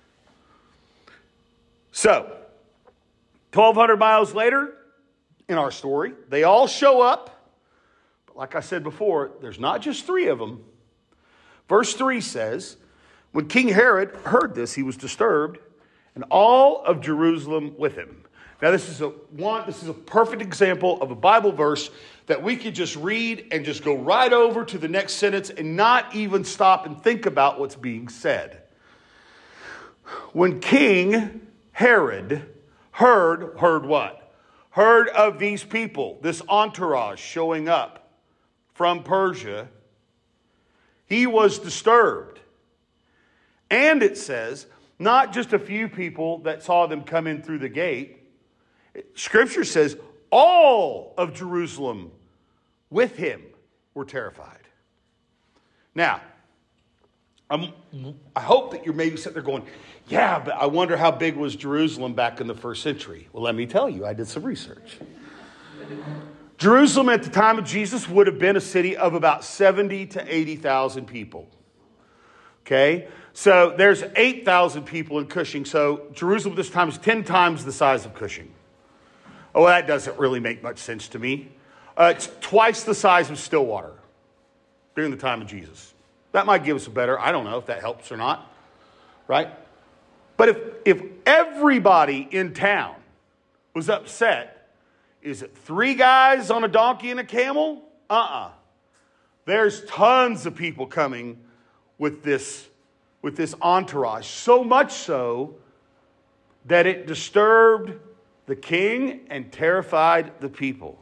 So, 1,200 miles later, in our story, they all show up. But like I said before, there's not just 3 of them. Verse 3 says, when King Herod heard this, he was disturbed, and all of Jerusalem with him. Now, this is a perfect example of a Bible verse that we could just read and just go right over to the next sentence and not even stop and think about what's being said. When King Herod heard what? Heard of these people, this entourage showing up from Persia, he was disturbed. And it says, not just a few people that saw them come in through the gate. Scripture says all of Jerusalem with him were terrified. Now, I hope that you're maybe sitting there going, yeah, but I wonder how big was Jerusalem back in the first century. Well, let me tell you, I did some research. Jerusalem at the time of Jesus would have been a city of about 70 to 80,000 people. Okay? So there's 8,000 people in Cushing. So Jerusalem at this time is 10 times the size of Cushing. Oh, that doesn't really make much sense to me. It's twice the size of Stillwater during the time of Jesus. That might give us a better, I don't know if that helps or not, right? But if everybody in town was upset, is it 3 guys on a donkey and a camel? There's tons of people coming with this entourage. So much so that it disturbed the king and terrified the people.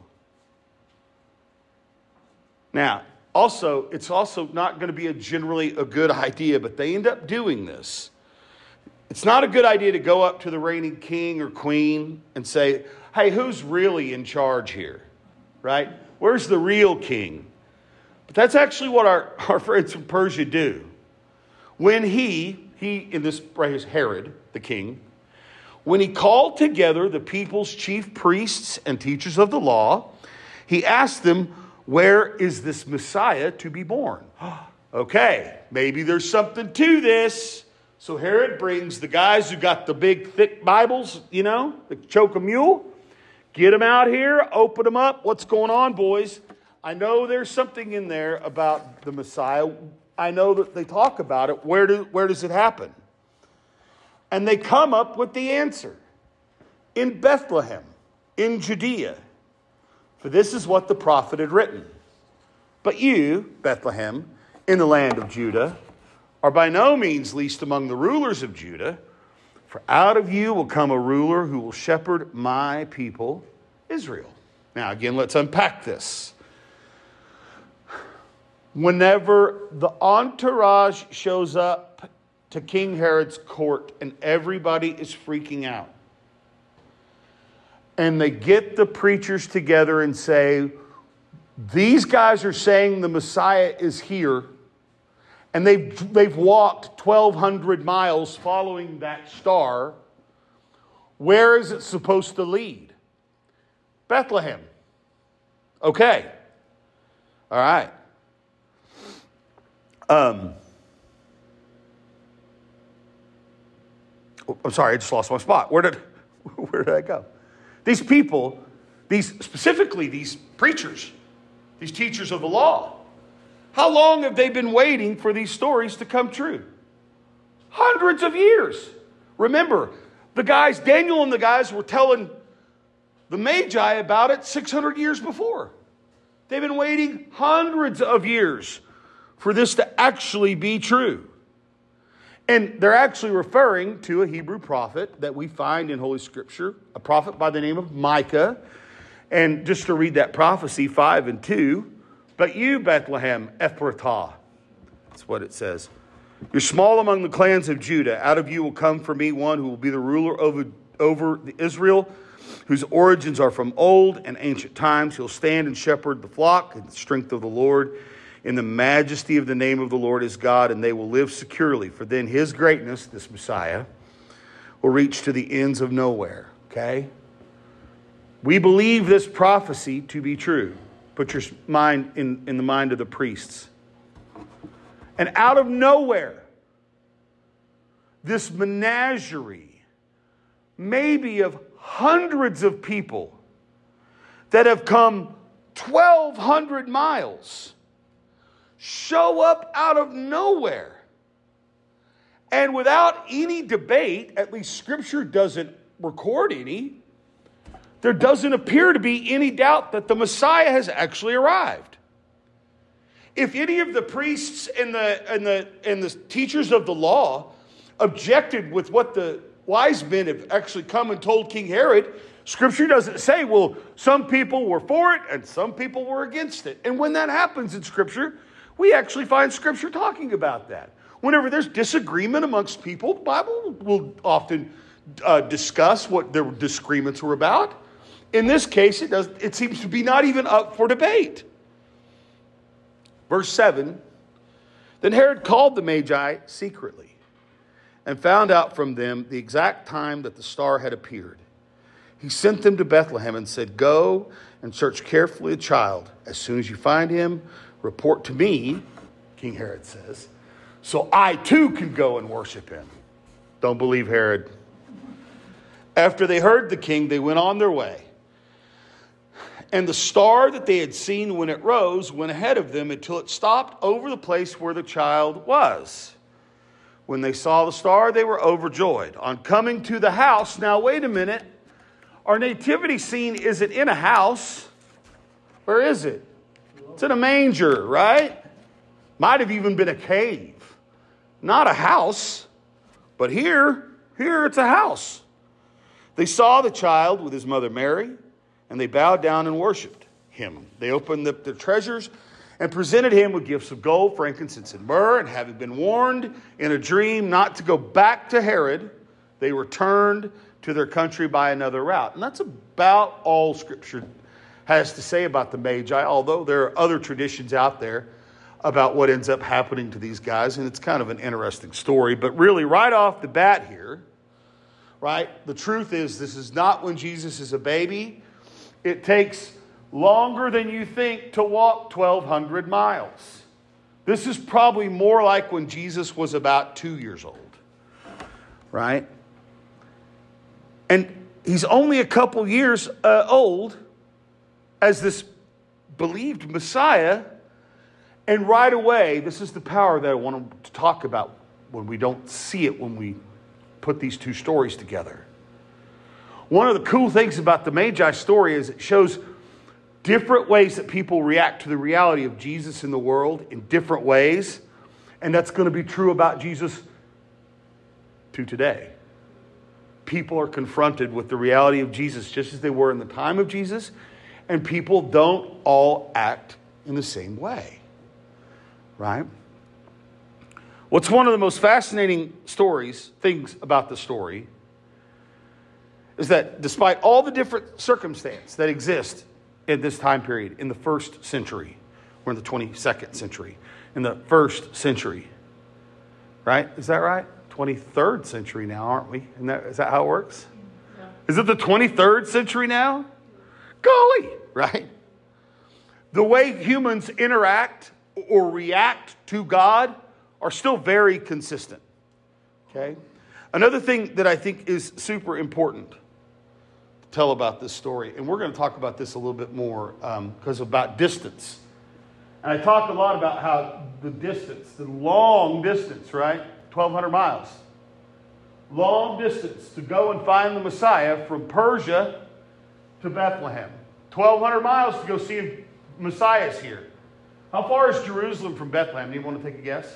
Now, it's also not going to be generally a good idea, but they end up doing this. It's not a good idea to go up to the reigning king or queen and say, hey, who's really in charge here? Right? Where's the real king? But that's actually what our friends from Persia do. When he in this phrase, Herod, the king, when he called together the people's chief priests and teachers of the law, he asked them, where is this Messiah to be born? Okay, maybe there's something to this. So Herod brings the guys who got the big, thick Bibles, the choke a mule. Get them out here, open them up. What's going on, boys? I know there's something in there about the Messiah. I know that they talk about it. Where does it happen? And they come up with the answer. In Bethlehem, in Judea. For this is what the prophet had written. But you, Bethlehem, in the land of Judah, are by no means least among the rulers of Judah. For out of you will come a ruler who will shepherd my people, Israel. Now again, let's unpack this. Whenever the entourage shows up to King Herod's court and everybody is freaking out, and they get the preachers together and say, these guys are saying the Messiah is here, and they've walked 1,200 miles following that star, where is it supposed to lead? Bethlehem. Okay. All right. I'm sorry, I just lost my spot. Where did I go? These people, specifically these preachers, these teachers of the law, how long have they been waiting for these stories to come true? Hundreds of years. Remember, Daniel and the guys were telling the Magi about it 600 years before. They've been waiting hundreds of years for this to actually be true. And they're actually referring to a Hebrew prophet that we find in Holy Scripture, a prophet by the name of Micah. And just to read that prophecy, 5 and 2, but you, Bethlehem, Ephrathah, that's what it says. You're small among the clans of Judah. Out of you will come for me one who will be the ruler over Israel. whose origins are from old and ancient times. He'll stand and shepherd the flock in the strength of the Lord, in the majesty of the name of the Lord his God, and they will live securely. For then his greatness, this Messiah, will reach to the ends of nowhere. Okay? We believe this prophecy to be true. Put your mind in the mind of the priests. And out of nowhere, this menagerie, maybe of hundreds of people that have come 1,200 miles, show up out of nowhere. And without any debate, at least Scripture doesn't record any, there doesn't appear to be any doubt that the Messiah has actually arrived. If any of the priests and the teachers of the law objected with what the wise men have actually come and told King Herod, Scripture doesn't say, well, some people were for it and some people were against it. And when that happens in Scripture, we actually find Scripture talking about that. Whenever there's disagreement amongst people, the Bible will often discuss what their disagreements were about. In this case, it seems to be not even up for debate. Verse 7, then Herod called the Magi secretly and found out from them the exact time that the star had appeared. He sent them to Bethlehem and said, go and search carefully the child. As soon as you find him, report to me, King Herod says, so I too can go and worship him. Don't believe Herod. After they heard the king, they went on their way. And the star that they had seen when it rose went ahead of them until it stopped over the place where the child was. When they saw the star, they were overjoyed. On coming to the house, now wait a minute, our nativity scene isn't in a house. Where is it? It's in a manger, right? Might have even been a cave. Not a house, but here it's a house. They saw the child with his mother Mary, and they bowed down and worshipped him. They opened up their treasures and presented him with gifts of gold, frankincense, and myrrh. And having been warned in a dream not to go back to Herod, they returned to their country by another route. And that's about all Scripture has to say about the Magi, although there are other traditions out there about what ends up happening to these guys. And it's kind of an interesting story. But really, right off the bat here, right, the truth is this is not when Jesus is a baby. It takes longer than you think to walk 1,200 miles. This is probably more like when Jesus was about 2 years old, right? And he's only a couple years old as this believed Messiah. And right away, this is the power that I want to talk about when we don't see it when we put these two stories together. One of the cool things about the Magi story is it shows different ways that people react to the reality of Jesus in the world in different ways. And that's going to be true about Jesus to today. People are confronted with the reality of Jesus just as they were in the time of Jesus. And people don't all act in the same way. Right? What's one of the most fascinating things about the story is that despite all the different circumstances that exist in this time period, in the first century, we're in the 22nd century, in the first century, right? Is that right? 23rd century now, aren't we? Is that how it works? Yeah. Is it the 23rd century now? Golly, right? The way humans interact or react to God are still very consistent, okay? Another thing that I think is super important to tell about this story, and we're going to talk about this a little bit more because about distance. And I talked a lot about how the distance, the long distance, right? 1,200 miles. Long distance to go and find the Messiah from Persia to Bethlehem. 1,200 miles to go see if Messiah's here. How far is Jerusalem from Bethlehem? Do you want to take a guess?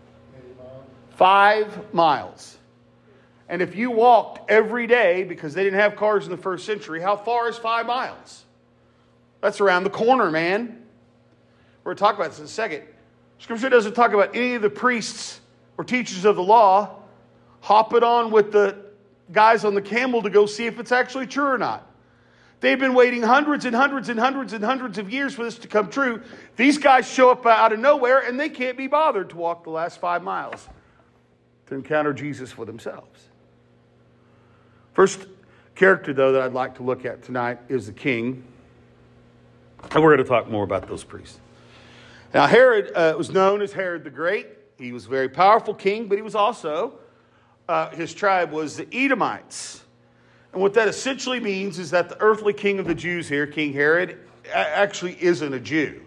5 miles. And if you walked every day, because they didn't have cars in the first century, how far is 5 miles? That's around the corner, man. We're going to talk about this in a second. Scripture doesn't talk about any of the priests or teachers of the law hopping on with the guys on the camel to go see if it's actually true or not. They've been waiting hundreds and hundreds and hundreds and hundreds of years for this to come true. These guys show up out of nowhere, and they can't be bothered to walk the last 5 miles to encounter Jesus for themselves. First character, though, that I'd like to look at tonight is the king. And we're going to talk more about those priests. Now, Herod was known as Herod the Great. He was a very powerful king, but he was also, his tribe was the Edomites. And what that essentially means is that the earthly king of the Jews here, King Herod, actually isn't a Jew.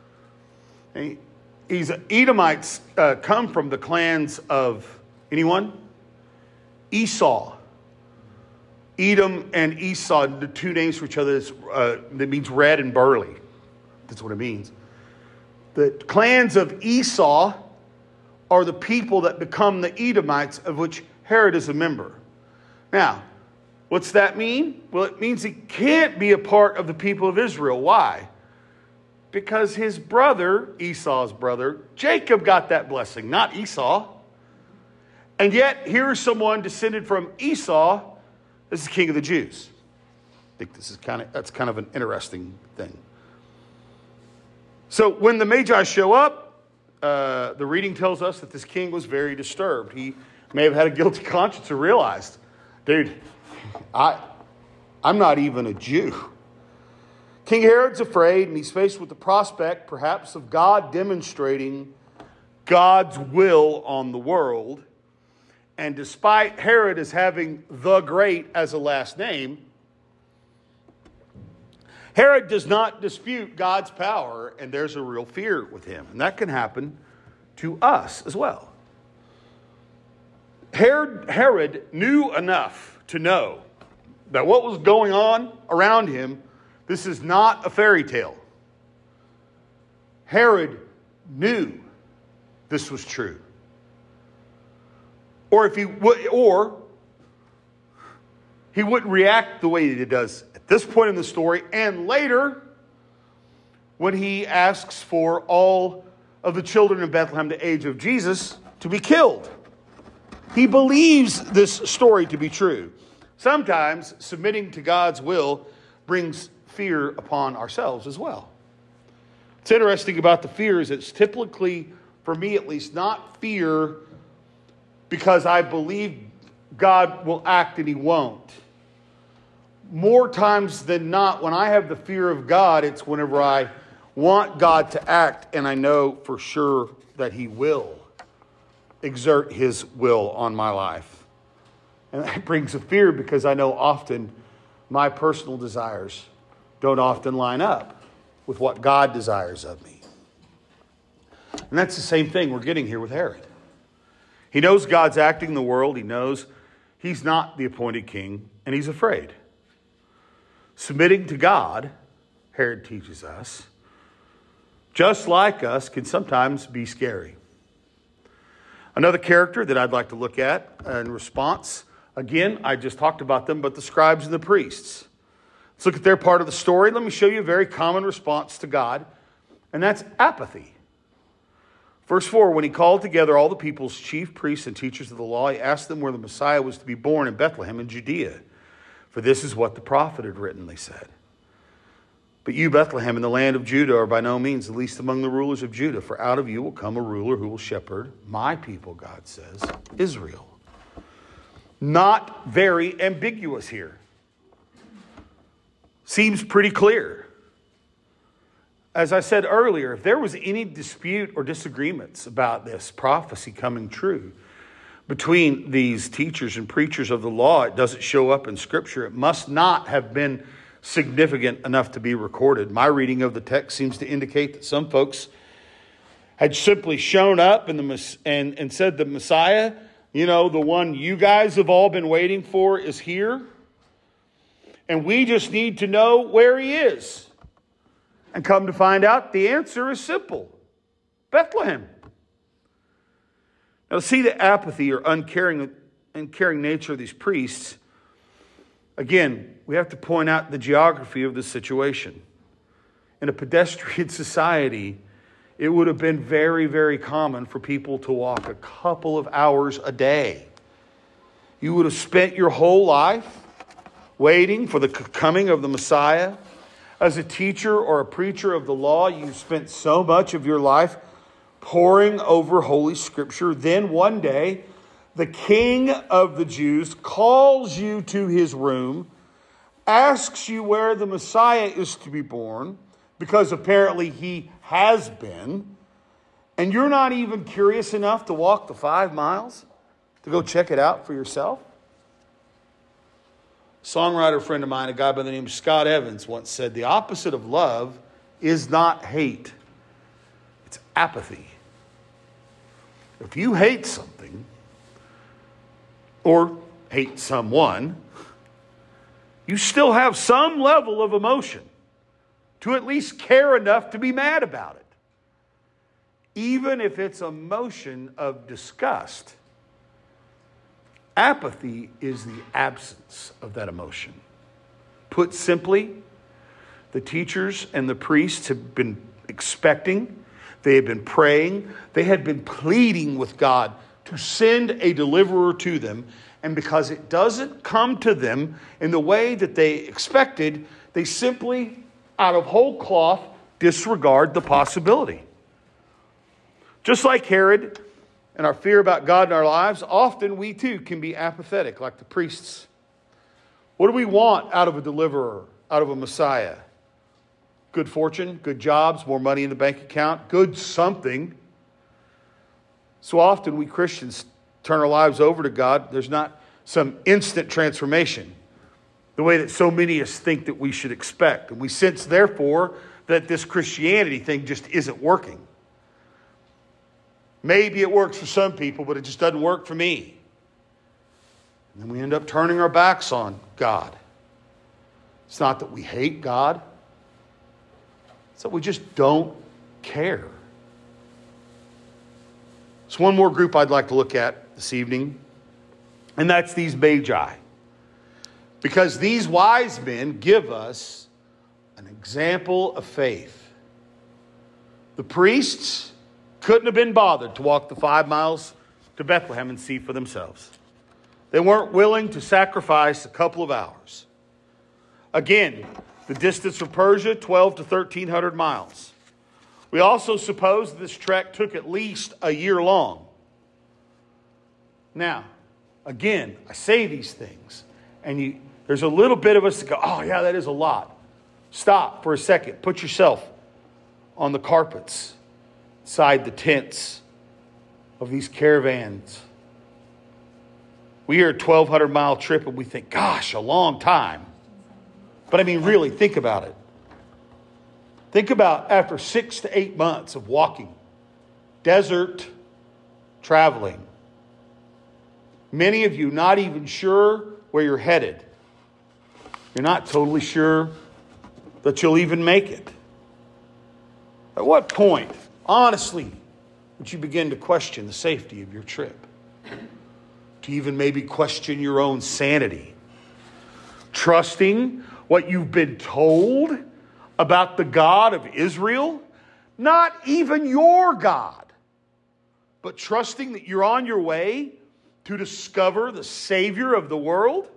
Edomites come from the clans of, anyone? Esau. Edom and Esau, the two names for each other, that means red and burly. That's what it means. The clans of Esau are the people that become the Edomites, of which Herod is a member. Now, what's that mean? Well, it means he can't be a part of the people of Israel. Why? Because his brother, Esau's brother, Jacob got that blessing, not Esau. And yet, here is someone descended from Esau. This is king of the Jews. I think that's kind of an interesting thing. So when the Magi show up, the reading tells us that this king was very disturbed. He may have had a guilty conscience and realized, dude, I'm not even a Jew. King Herod's afraid, and he's faced with the prospect, perhaps, of God demonstrating God's will on the world. And despite Herod as having the Great as a last name, Herod does not dispute God's power, and there's a real fear with him. And that can happen to us as well. Herod knew enough to know that what was going on around him, this is not a fairy tale. Herod knew this was true. Or he wouldn't react the way he does at this point in the story, and later when he asks for all of the children in Bethlehem the age of Jesus to be killed. He believes this story to be true. Sometimes submitting to God's will brings fear upon ourselves as well. What's interesting about the fear is it's typically, for me at least, not fear because I believe God will act and he won't. More times than not, when I have the fear of God, it's whenever I want God to act and I know for sure that he will exert his will on my life. And that brings a fear because I know often my personal desires don't often line up with what God desires of me. And that's the same thing we're getting here with Herod. He knows God's acting in the world. He knows he's not the appointed king, and he's afraid. Submitting to God, Herod teaches us, just like us, can sometimes be scary. Another character that I'd like to look at in response, again, I just talked about them, but the scribes and the priests. Let's look at their part of the story. Let me show you a very common response to God, and that's apathy. Verse 4, when he called together all the people's chief priests and teachers of the law, he asked them where the Messiah was to be born in Bethlehem in Judea. For this is what the prophet had written, they said. But you, Bethlehem, in the land of Judah, are by no means the least among the rulers of Judah, for out of you will come a ruler who will shepherd my people, God says, Israel. Not very ambiguous here. Seems pretty clear. As I said earlier, if there was any dispute or disagreements about this prophecy coming true between these teachers and preachers of the law, it doesn't show up in Scripture. It must not have been significant enough to be recorded. My reading of the text seems to indicate that some folks had simply shown up and said the Messiah, the one you guys have all been waiting for is here. And we just need to know where he is. And come to find out, the answer is simple. Bethlehem. Now, to see the apathy or uncaring nature of these priests, again, we have to point out the geography of the situation. In a pedestrian society, it would have been very, very common for people to walk a couple of hours a day. You would have spent your whole life waiting for the coming of the Messiah. As a teacher or a preacher of the law, you've spent so much of your life poring over Holy Scripture. Then one day, the King of the Jews calls you to his room, asks you where the Messiah is to be born, because apparently he has been, and you're not even curious enough to walk the 5 miles to go check it out for yourself? Songwriter friend of mine, a guy by the name of Scott Evans, once said, the opposite of love is not hate. It's apathy. If you hate something or hate someone, you still have some level of emotion to at least care enough to be mad about it. Even if it's emotion of disgust. Apathy is the absence of that emotion. Put simply, the teachers and the priests have been expecting, they have been praying, they had been pleading with God to send a deliverer to them. And because it doesn't come to them in the way that they expected, they simply, out of whole cloth, disregard the possibility. Just like Herod and our fear about God in our lives, often we too can be apathetic like the priests. What do we want out of a deliverer, out of a Messiah? Good fortune, good jobs, more money in the bank account, good something. So often we Christians turn our lives over to God. There's not some instant transformation, the way that so many of us think that we should expect. And we sense, therefore, that this Christianity thing just isn't working. Maybe it works for some people, but it just doesn't work for me. And then we end up turning our backs on God. It's not that we hate God. It's that we just don't care. There's one more group I'd like to look at this evening, and that's these Magi. Because these wise men give us an example of faith. The priests couldn't have been bothered to walk the 5 miles to Bethlehem and see for themselves. They weren't willing to sacrifice a couple of hours. Again, the distance from Persia, 12 to 1,300 miles. We also suppose this trek took at least a year long. Now, again, I say these things, and there's a little bit of us that go, oh yeah, that is a lot. Stop for a second. Put yourself on the carpets, inside the tents of these caravans. We hear a 1,200-mile trip and we think, gosh, a long time. But I mean, really, think about it. Think about after 6 to 8 months of walking, desert traveling. Many of you not even sure where you're headed. You're not totally sure that you'll even make it. At what point, honestly, would you begin to question the safety of your trip? To even maybe question your own sanity? Trusting what you've been told about the God of Israel? Not even your God, but trusting that you're on your way to discover the Savior of the world?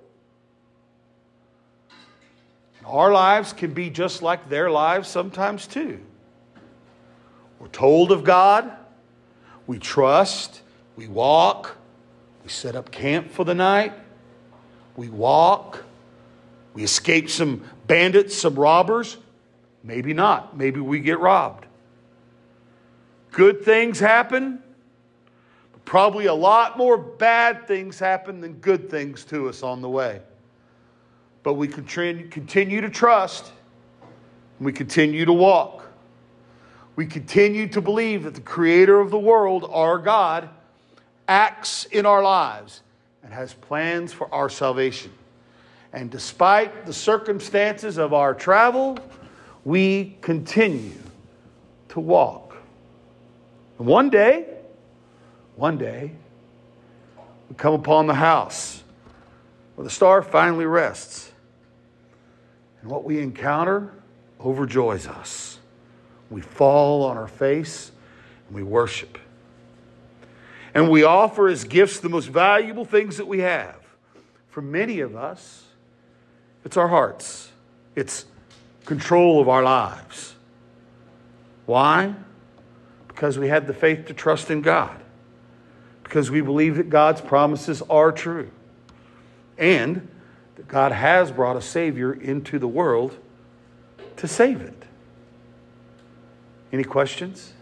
Our lives can be just like their lives sometimes too. We're told of God, we trust, we walk, we set up camp for the night, we walk, we escape some bandits, some robbers. Maybe not. Maybe we get robbed. Good things happen, but probably a lot more bad things happen than good things to us on the way. But we continue to trust, and we continue to walk. We continue to believe that the Creator of the world, our God, acts in our lives and has plans for our salvation. And despite the circumstances of our travel, we continue to walk. And one day, we come upon the house where the star finally rests. And what we encounter overjoys us. We fall on our face and we worship. And we offer as gifts the most valuable things that we have. For many of us, It's our hearts. It's control of our lives. Why? Because we had the faith to trust in God. Because we believe that God's promises are true. And that God has brought a Savior into the world to save it. Any questions?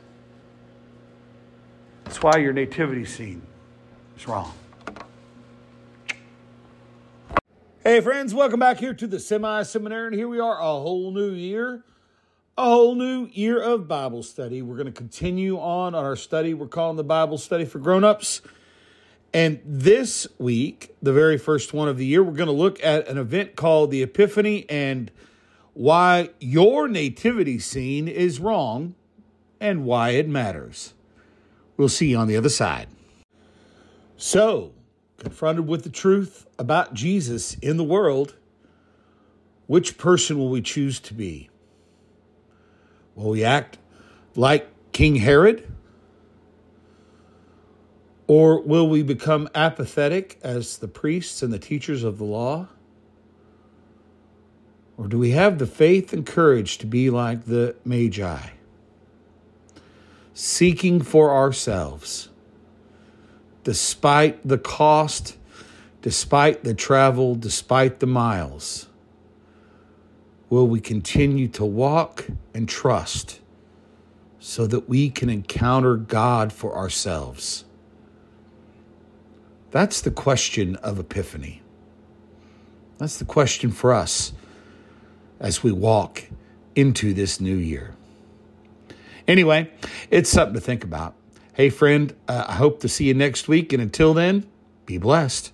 That's why your nativity scene is wrong. Hey friends, welcome back here to the Semi-Seminary, and here we are, a whole new year of Bible study. We're going to continue on our study we're calling the Bible Study for Grown-Ups. And this week, the very first one of the year, we're going to look at an event called the Epiphany and why your nativity scene is wrong and why it matters. We'll see you on the other side. So, confronted with the truth about Jesus in the world, which person will we choose to be? Will we act like King Herod? Or will we become apathetic as the priests and the teachers of the law? Or do we have the faith and courage to be like the Magi, seeking for ourselves, despite the cost, despite the travel, despite the miles? Will we continue to walk and trust so that we can encounter God for ourselves? That's the question of Epiphany. That's the question for us as we walk into this new year. Anyway, it's something to think about. Hey, friend, I hope to see you next week. And until then, be blessed.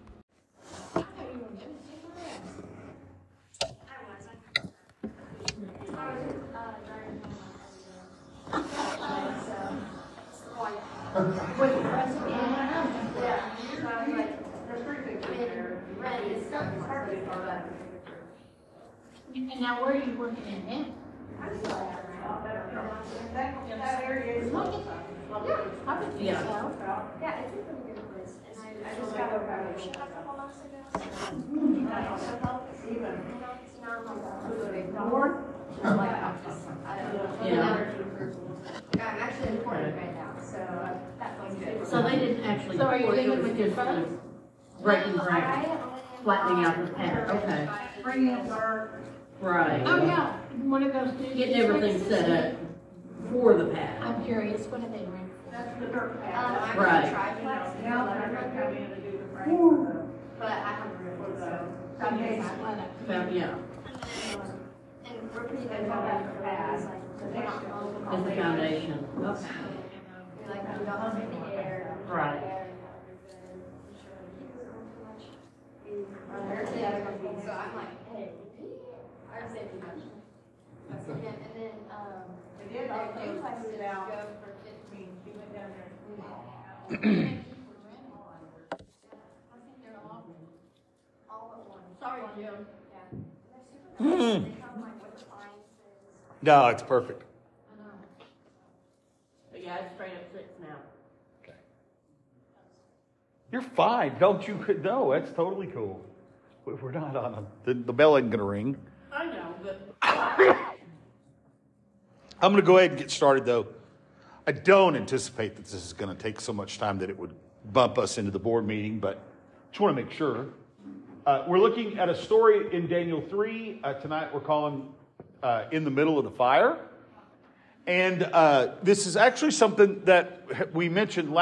And now where are you working in now? Yeah. Yeah, it's a pretty good place. And I just got a promotion a couple months ago. I'm actually important right now, so that feels good. So they didn't actually. So are you report, it leaving was with your just phone? breaking ground, flattening out the pad. Okay. Right. Oh, yeah, one of those new. Getting everything set up for the pad. I'm curious, what do they rent for? I'm Right. gonna try to but I haven't really, so. Yeah. And we're pretty good about that for pads, like, we're not on Is the foundation. Okay. Like, we don't have any air. Right. So I'm like, hey, I say too much. And then, their new places go for 15. We went down there. I think they're all but one. Sorry, Jim. Yeah. They come like with appliances. No, it's perfect. But yeah, it's straight up 6 now. Okay. You're fine. Don't you? No, that's totally cool. We're not on the bell ain't going to ring. I know, but. I'm going to go ahead and get started, though. I don't anticipate that this is going to take so much time that it would bump us into the board meeting, but just want to make sure. We're looking at a story in Daniel 3. Tonight we're calling In the Middle of the Fire. And this is actually something that we mentioned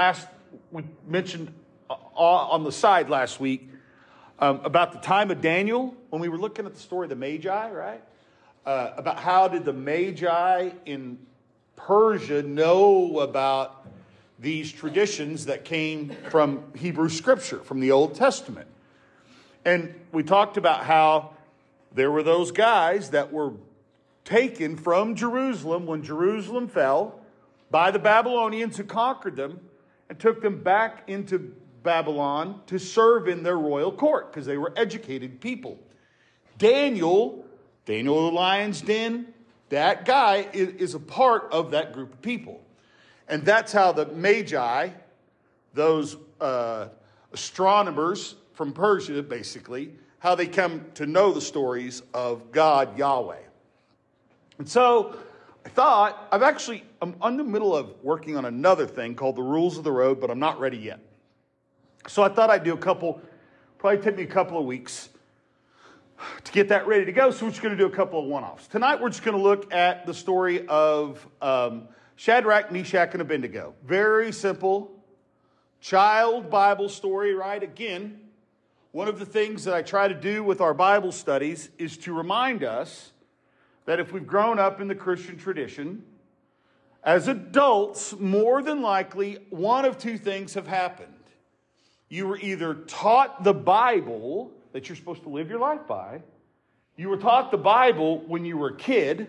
on the side last week about the time of Daniel when we were looking at the story of the Magi, right? About how did the Magi in Persia know about these traditions that came from Hebrew Scripture, from the Old Testament. And we talked about how there were those guys that were taken from Jerusalem when Jerusalem fell by the Babylonians who conquered them and took them back into Babylon to serve in their royal court because they were educated people. Daniel of the lion's den, that guy is a part of that group of people. And that's how the Magi, those astronomers from Persia, basically, how they come to know the stories of God, Yahweh. And so I thought, I'm in the middle of working on another thing called the Rules of the Road, but I'm not ready yet. So I thought I'd do probably take me a couple of weeks to get that ready to go. So we're just going to do a couple of one-offs. Tonight we're just going to look at the story of Shadrach, Meshach, and Abednego. Very simple child Bible story, right? Again, one of the things that I try to do with our Bible studies is to remind us that if we've grown up in the Christian tradition, as adults, more than likely, one of two things have happened. You were either taught the Bible that you're supposed to live your life by, you were taught the Bible when you were a kid,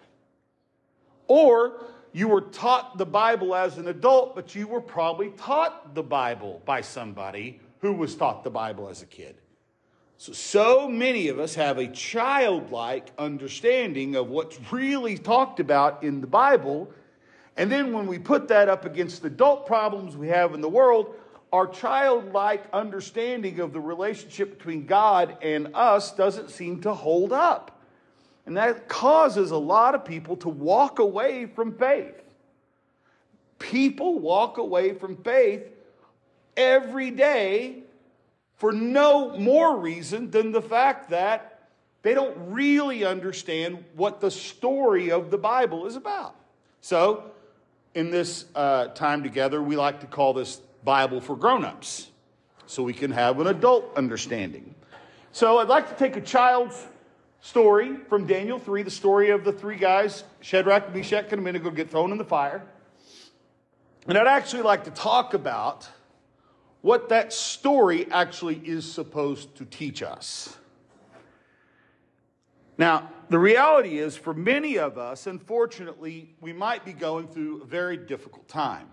or you were taught the Bible as an adult, but you were probably taught the Bible by somebody who was taught the Bible as a kid. So many of us have a childlike understanding of what's really talked about in the Bible. And then when we put that up against the adult problems we have in the world, our childlike understanding of the relationship between God and us doesn't seem to hold up. And that causes a lot of people to walk away from faith. People walk away from faith every day for no more reason than the fact that they don't really understand what the story of the Bible is about. So, in this time together, we like to call this Bible for grown-ups, so we can have an adult understanding. So, I'd like to take a child's story from Daniel 3, the story of the three guys, Shadrach, Meshach, and Abednego, get thrown in the fire. And I'd actually like to talk about what that story actually is supposed to teach us. Now, the reality is, for many of us, unfortunately, we might be going through a very difficult time.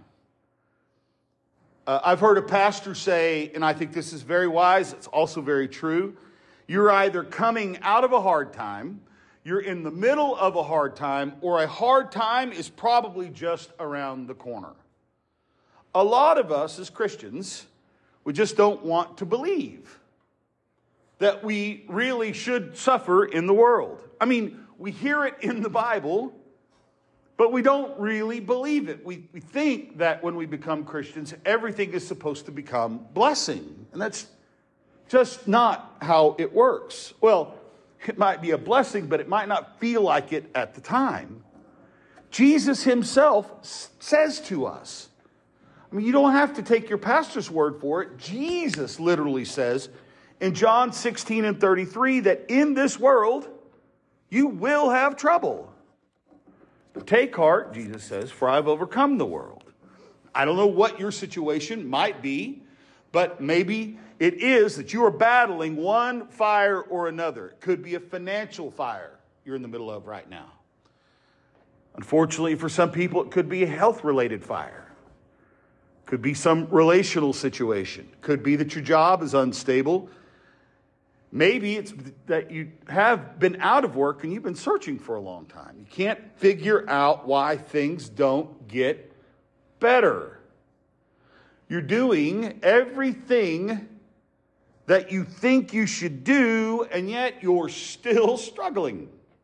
I've heard a pastor say, and I think this is very wise, it's also very true, you're either coming out of a hard time, you're in the middle of a hard time, or a hard time is probably just around the corner. A lot of us as Christians, we just don't want to believe that we really should suffer in the world. I mean, we hear it in the Bible, but we don't really believe it. We think that when we become Christians, everything is supposed to become blessing. And that's just not how it works. Well, it might be a blessing, but it might not feel like it at the time. Jesus himself says to us, I mean, you don't have to take your pastor's word for it. Jesus literally says in John 16 and 33 that in this world you will have trouble. But take heart, Jesus says, for I've overcome the world. I don't know what your situation might be, but maybe it is that you are battling one fire or another. It could be a financial fire you're in the middle of right now. Unfortunately, for some people, it could be a health-related fire. Could be some relational situation. Could be that your job is unstable. Maybe it's that you have been out of work and you've been searching for a long time. You can't figure out why things don't get better. You're doing everything that you think you should do, and yet you're still struggling.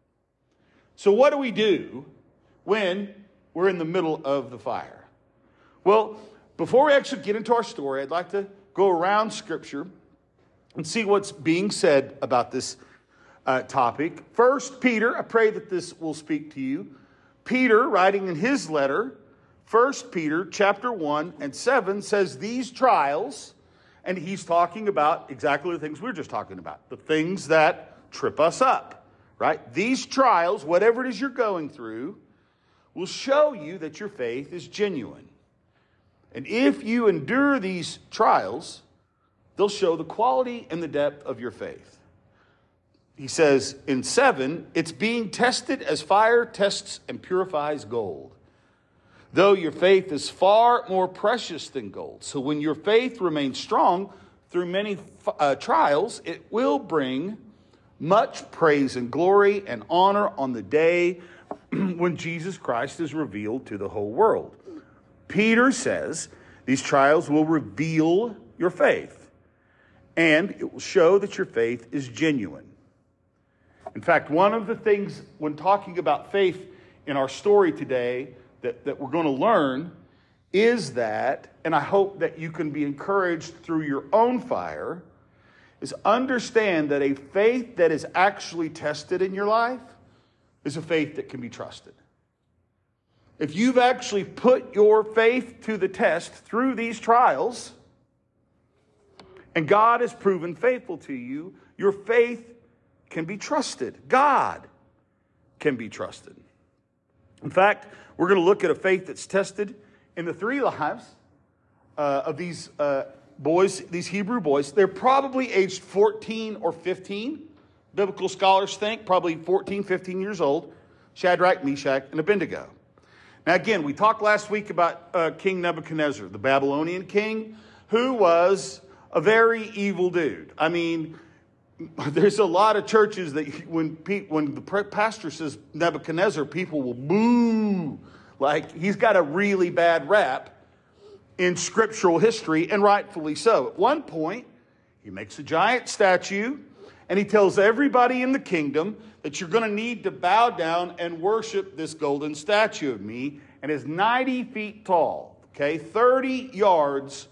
So what do we do when we're in the middle of the fire? Well, before we actually get into our story, I'd like to go around Scripture and see what's being said about this topic. First, Peter, I pray that this will speak to you. Peter, writing in his letter, 1 Peter chapter 1 and 7, says these trials, and he's talking about exactly the things we were just talking about, the things that trip us up, right? These trials, whatever it is you're going through, will show you that your faith is genuine. And if you endure these trials, they'll show the quality and the depth of your faith. He says in 7, it's being tested as fire tests and purifies gold. Though your faith is far more precious than gold. So when your faith remains strong through many trials, it will bring much praise and glory and honor on the day when Jesus Christ is revealed to the whole world. Peter says these trials will reveal your faith. and it will show that your faith is genuine. In fact, one of the things when talking about faith in our story today that we're going to learn is that, and I hope that you can be encouraged through your own fire, is understand that a faith that is actually tested in your life is a faith that can be trusted. If you've actually put your faith to the test through these trials, and God has proven faithful to you, your faith can be trusted. God can be trusted. In fact, we're going to look at a faith that's tested in the three lives of these boys, these Hebrew boys. They're probably aged 14 or 15. Biblical scholars think probably 14, 15 years old. Shadrach, Meshach, and Abednego. Now again, we talked last week about King Nebuchadnezzar, the Babylonian king, who was a very evil dude. I mean, there's a lot of churches that when the pastor says Nebuchadnezzar, people will boo. Like, he's got a really bad rap in scriptural history, and rightfully so. At one point, he makes a giant statue, and he tells everybody in the kingdom that you're going to need to bow down and worship this golden statue of me, and is 90 feet tall, okay, 30 yards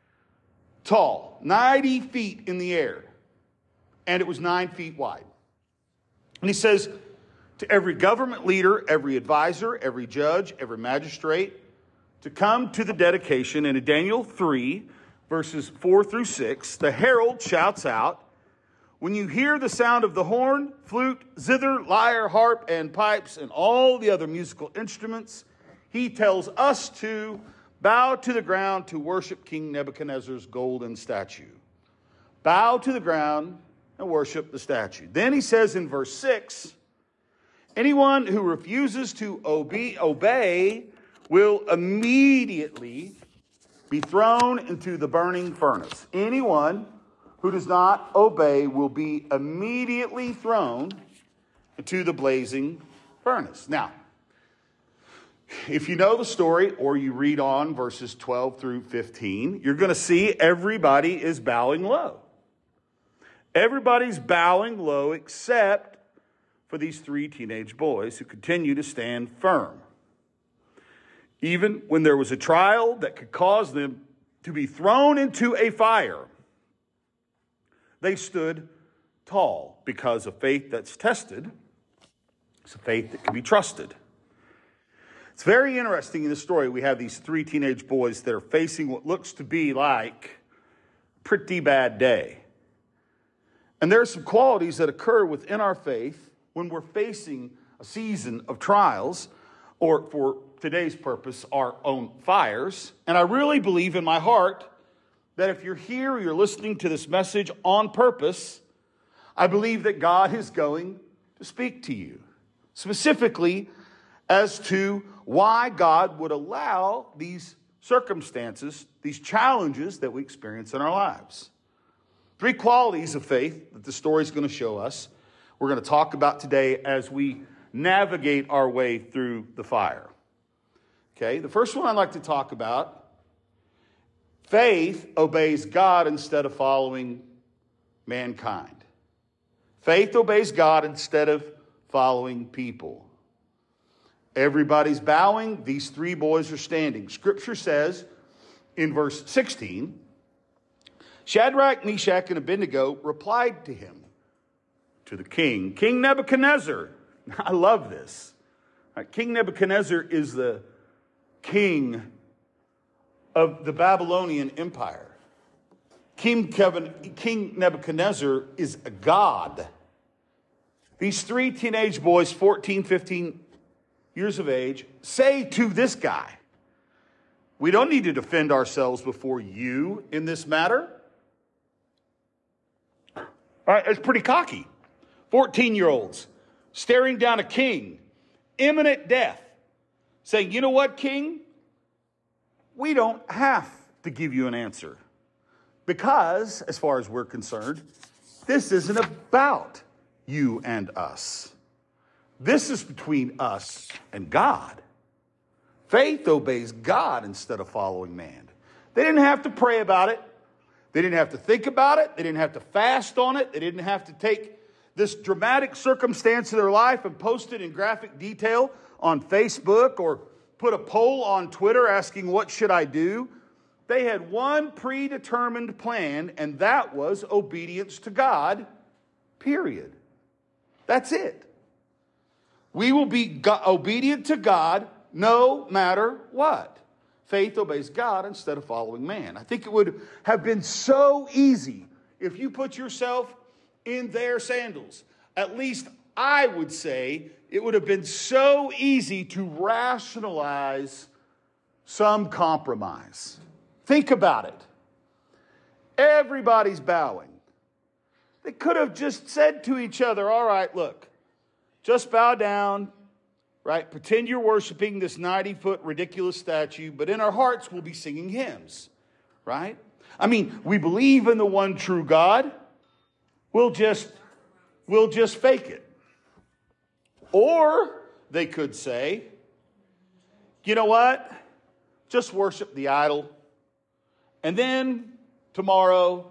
tall, 90 feet in the air, and it was 9 feet wide. And he says to every government leader, every advisor, every judge, every magistrate, to come to the dedication. And in Daniel 3, verses 4 through 6, the herald shouts out, when you hear the sound of the horn, flute, zither, lyre, harp, and pipes, and all the other musical instruments, he tells us to bow to the ground to worship King Nebuchadnezzar's golden statue. Bow to the ground and worship the statue. Then he says in verse 6, anyone who refuses to obey will immediately be thrown into the burning furnace. Anyone who does not obey will be immediately thrown into the blazing furnace. Now, if you know the story or you read on verses 12 through 15, you're going to see everybody is bowing low. Everybody's bowing low except for these three teenage boys who continue to stand firm. Even when there was a trial that could cause them to be thrown into a fire, they stood tall because of faith that's tested. It's a faith that can be trusted. It's very interesting in the story. We have these three teenage boys that are facing what looks to be like a pretty bad day. And there are some qualities that occur within our faith when we're facing a season of trials, or for today's purpose, our own fires. And I really believe in my heart that if you're here, you're listening to this message on purpose, I believe that God is going to speak to you, specifically as to why God would allow these circumstances, these challenges that we experience in our lives. Three qualities of faith that the story is going to show us. We're going to talk about today as we navigate our way through the fire. Okay, the first one I'd like to talk about, faith obeys God instead of following mankind. Faith obeys God instead of following people. Everybody's bowing. These three boys are standing. Scripture says in verse 16, Shadrach, Meshach, and Abednego replied to him, to the king, King Nebuchadnezzar. I love this. King Nebuchadnezzar is the king of the Babylonian Empire. King Nebuchadnezzar is a god. These three teenage boys, 14, 15 years of age, say to this guy, we don't need to defend ourselves before you in this matter. All right, it's pretty cocky. 14-year-olds staring down a king, imminent death, saying, you know what, king? We don't have to give you an answer because, as far as we're concerned, this isn't about you and us. This is between us and God. Faith obeys God instead of following man. They didn't have to pray about it. They didn't have to think about it. They didn't have to fast on it. They didn't have to take this dramatic circumstance of their life and post it in graphic detail on Facebook or put a poll on Twitter asking, what should I do? They had one predetermined plan, and that was obedience to God, period. That's it. We will be obedient to God no matter what. Faith obeys God instead of following man. I think it would have been so easy if you put yourself in their sandals. At least I would say it would have been so easy to rationalize some compromise. Think about it. Everybody's bowing. They could have just said to each other, all right, look, just bow down, right? Pretend you're worshiping this 90-foot ridiculous statue, but in our hearts we'll be singing hymns, right? I mean, we believe in the one true God. We'll just fake it. Or they could say, you know what? Just worship the idol. And then tomorrow,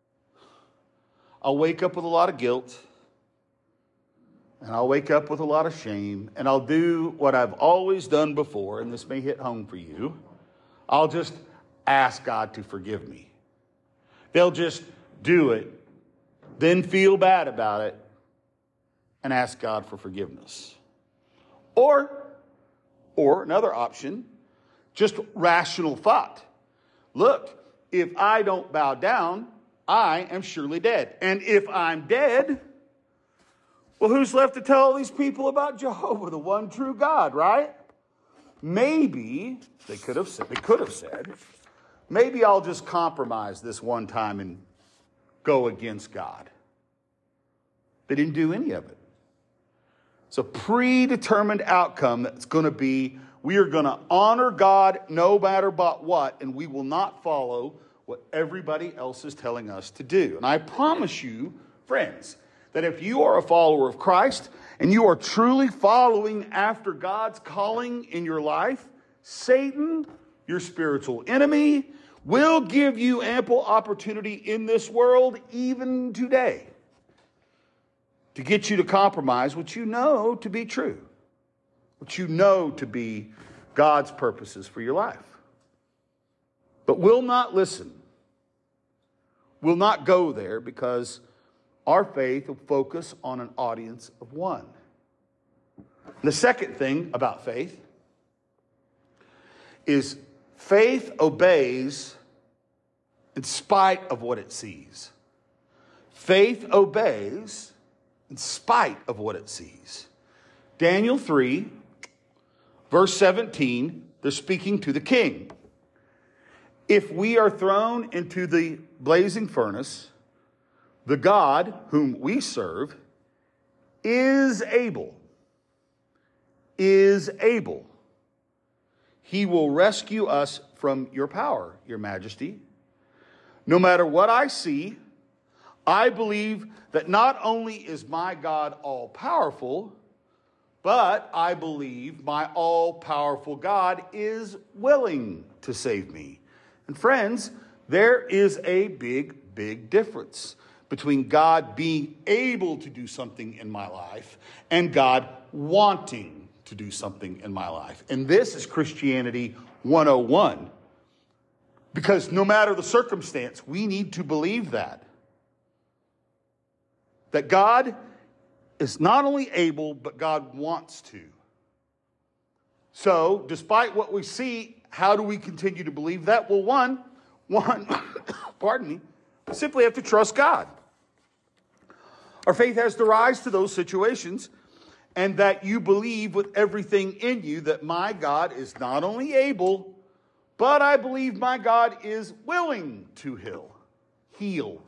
I'll wake up with a lot of guilt. And I'll wake up with a lot of shame. And I'll do what I've always done before. And this may hit home for you. I'll just ask God to forgive me. They'll just do it. Then feel bad about it. And ask God for forgiveness. Or another option, just rational thought. Look, if I don't bow down, I am surely dead. And if I'm dead, well, who's left to tell all these people about Jehovah, the one true God, right? Maybe, they could have said, maybe I'll just compromise this one time and go against God. They didn't do any of it. It's a predetermined outcome that's going to be, we are going to honor God no matter what, and we will not follow what everybody else is telling us to do. And I promise you, friends, that if you are a follower of Christ and you are truly following after God's calling in your life, Satan, your spiritual enemy, will give you ample opportunity in this world, even today, to get you to compromise what you know to be true, what you know to be God's purposes for your life. But we'll not listen. We'll not go there because our faith will focus on an audience of one. And the second thing about faith is faith obeys in spite of what it sees. Faith obeys in spite of what it sees. Daniel 3, verse 17, they're speaking to the king. If we are thrown into the blazing furnace, the God whom we serve is able. He will rescue us from your power, your majesty. No matter what I see, I believe that not only is my God all-powerful, but I believe my all-powerful God is willing to save me. And friends, there is a big difference between God being able to do something in my life and God wanting to do something in my life. And this is Christianity 101. Because no matter the circumstance, we need to believe that. That God is not only able, but God wants to. So, despite what we see, how do we continue to believe that? Well, one, pardon me, we simply have to trust God. Our faith has to rise to those situations, and that you believe with everything in you that my God is not only able, but I believe my God is willing to heal.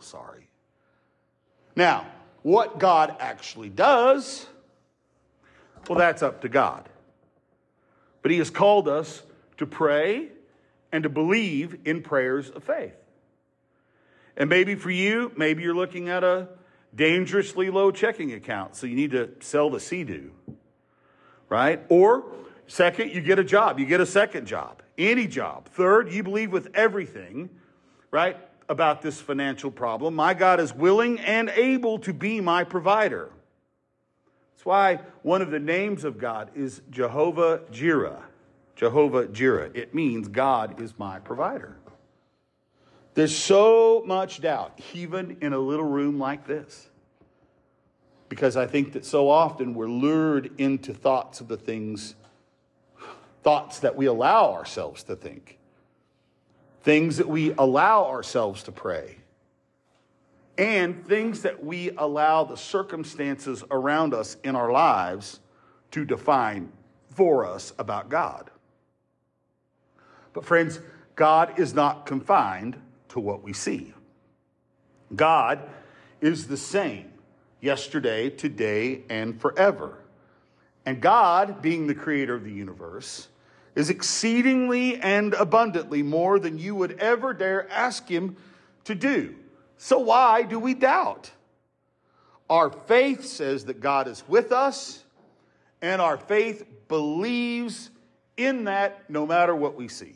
Now, what God actually does, well, that's up to God. But he has called us to pray and to believe in prayers of faith. And maybe for you, maybe you're looking at a dangerously low checking account, so you need to sell the Sea-Doo, right? Or second, you get a job, you get a second job, any job. Third, you believe with everything, right? about this financial problem. My God is willing and able to be my provider. That's why one of the names of God is Jehovah Jireh. Jehovah Jireh. It means God is my provider. There's so much doubt, even in a little room like this. Because I think that so often we're lured into thoughts of the things, thoughts that we allow ourselves to think. Things that we allow ourselves to pray. And things that we allow the circumstances around us in our lives to define for us about God. But friends, God is not confined to what we see. God is the same yesterday, today, and forever. And God, being the creator of the universe, is exceedingly and abundantly more than you would ever dare ask him to do. So why do we doubt? Our faith says that God is with us, and our faith believes in that no matter what we see.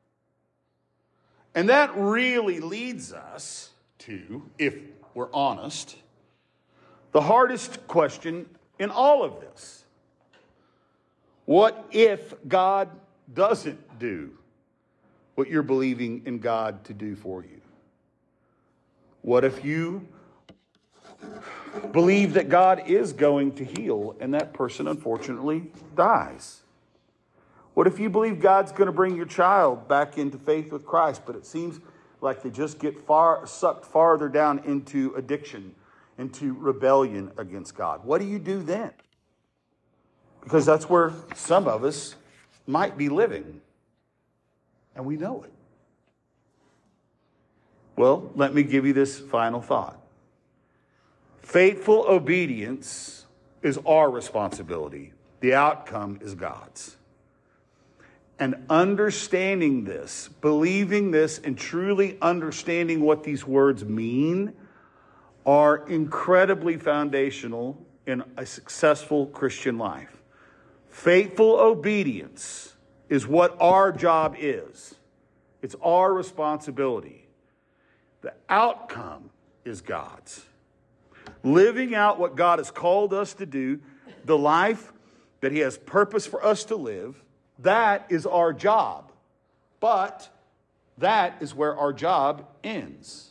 And that really leads us to, if we're honest, the hardest question in all of this. What if God doesn't do what you're believing in God to do for you? What if you believe that God is going to heal and that person unfortunately dies? What if you believe God's going to bring your child back into faith with Christ, but it seems like they just get sucked farther down into addiction, into rebellion against God? What do you do then? Because that's where some of us might be living, and we know it. Well, let me give you this final thought. Faithful obedience is our responsibility. The outcome is God's. And understanding this, believing this, and truly understanding what these words mean are incredibly foundational in a successful Christian life. Faithful obedience is what our job is. It's our responsibility. The outcome is God's. Living out what God has called us to do, the life that he has purpose for us to live, that is our job. But that is where our job ends.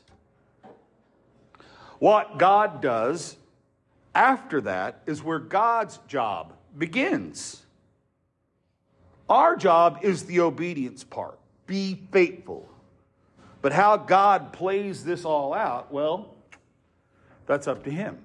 What God does after that is where God's job begins. Our job is the obedience part. Be faithful. But how God plays this all out, well, that's up to him.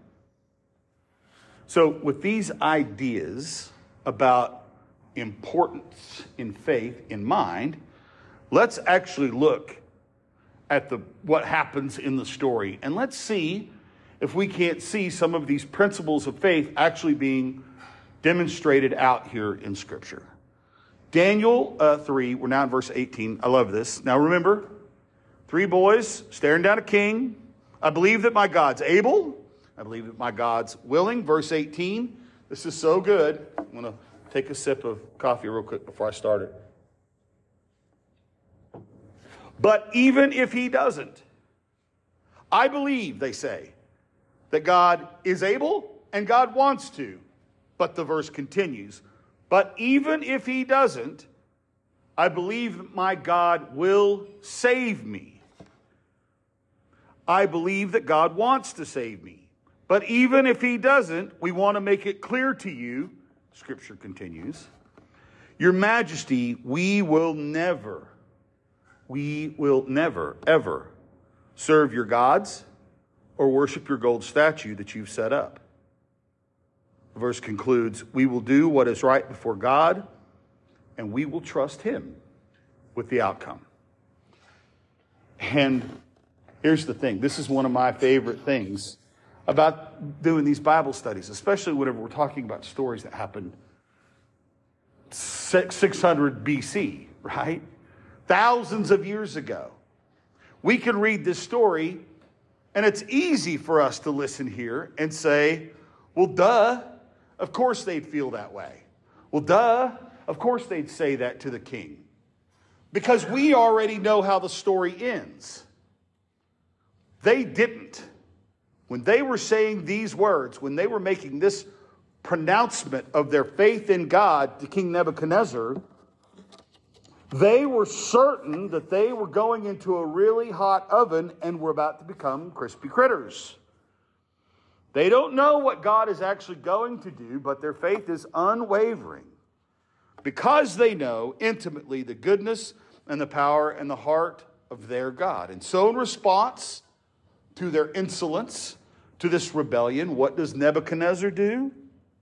So with these ideas about importance in faith in mind, let's actually look at what happens in the story, and let's see if we can't see some of these principles of faith actually being demonstrated out here in Scripture. Daniel 3, we're now in verse 18. I love this. Now remember, 3 boys staring down a king. I believe that my God's able. I believe that my God's willing. Verse 18. This is so good. I'm going to take a sip of coffee real quick before I start it. But even if he doesn't, I believe, they say, that God is able and God wants to. But the verse continues. But even if he doesn't, I believe that my God will save me. I believe that God wants to save me. But even if he doesn't, we want to make it clear to you, Scripture continues, Your Majesty, we will never, ever serve your gods or worship your gold statue that you've set up. The verse concludes, we will do what is right before God, and we will trust him with the outcome. And here's the thing. This is one of my favorite things about doing these Bible studies, especially whenever we're talking about stories that happened 600 BC, right? Thousands of years ago. We can read this story, and it's easy for us to listen here and say, well, duh, of course they'd feel that way. Well, duh, of course they'd say that to the king. Because we already know how the story ends. They didn't. When they were saying these words, when they were making this pronouncement of their faith in God to King Nebuchadnezzar, they were certain that they were going into a really hot oven and were about to become crispy critters. They don't know what God is actually going to do, but their faith is unwavering because they know intimately the goodness and the power and the heart of their God. And so in response to their insolence, to this rebellion, what does Nebuchadnezzar do?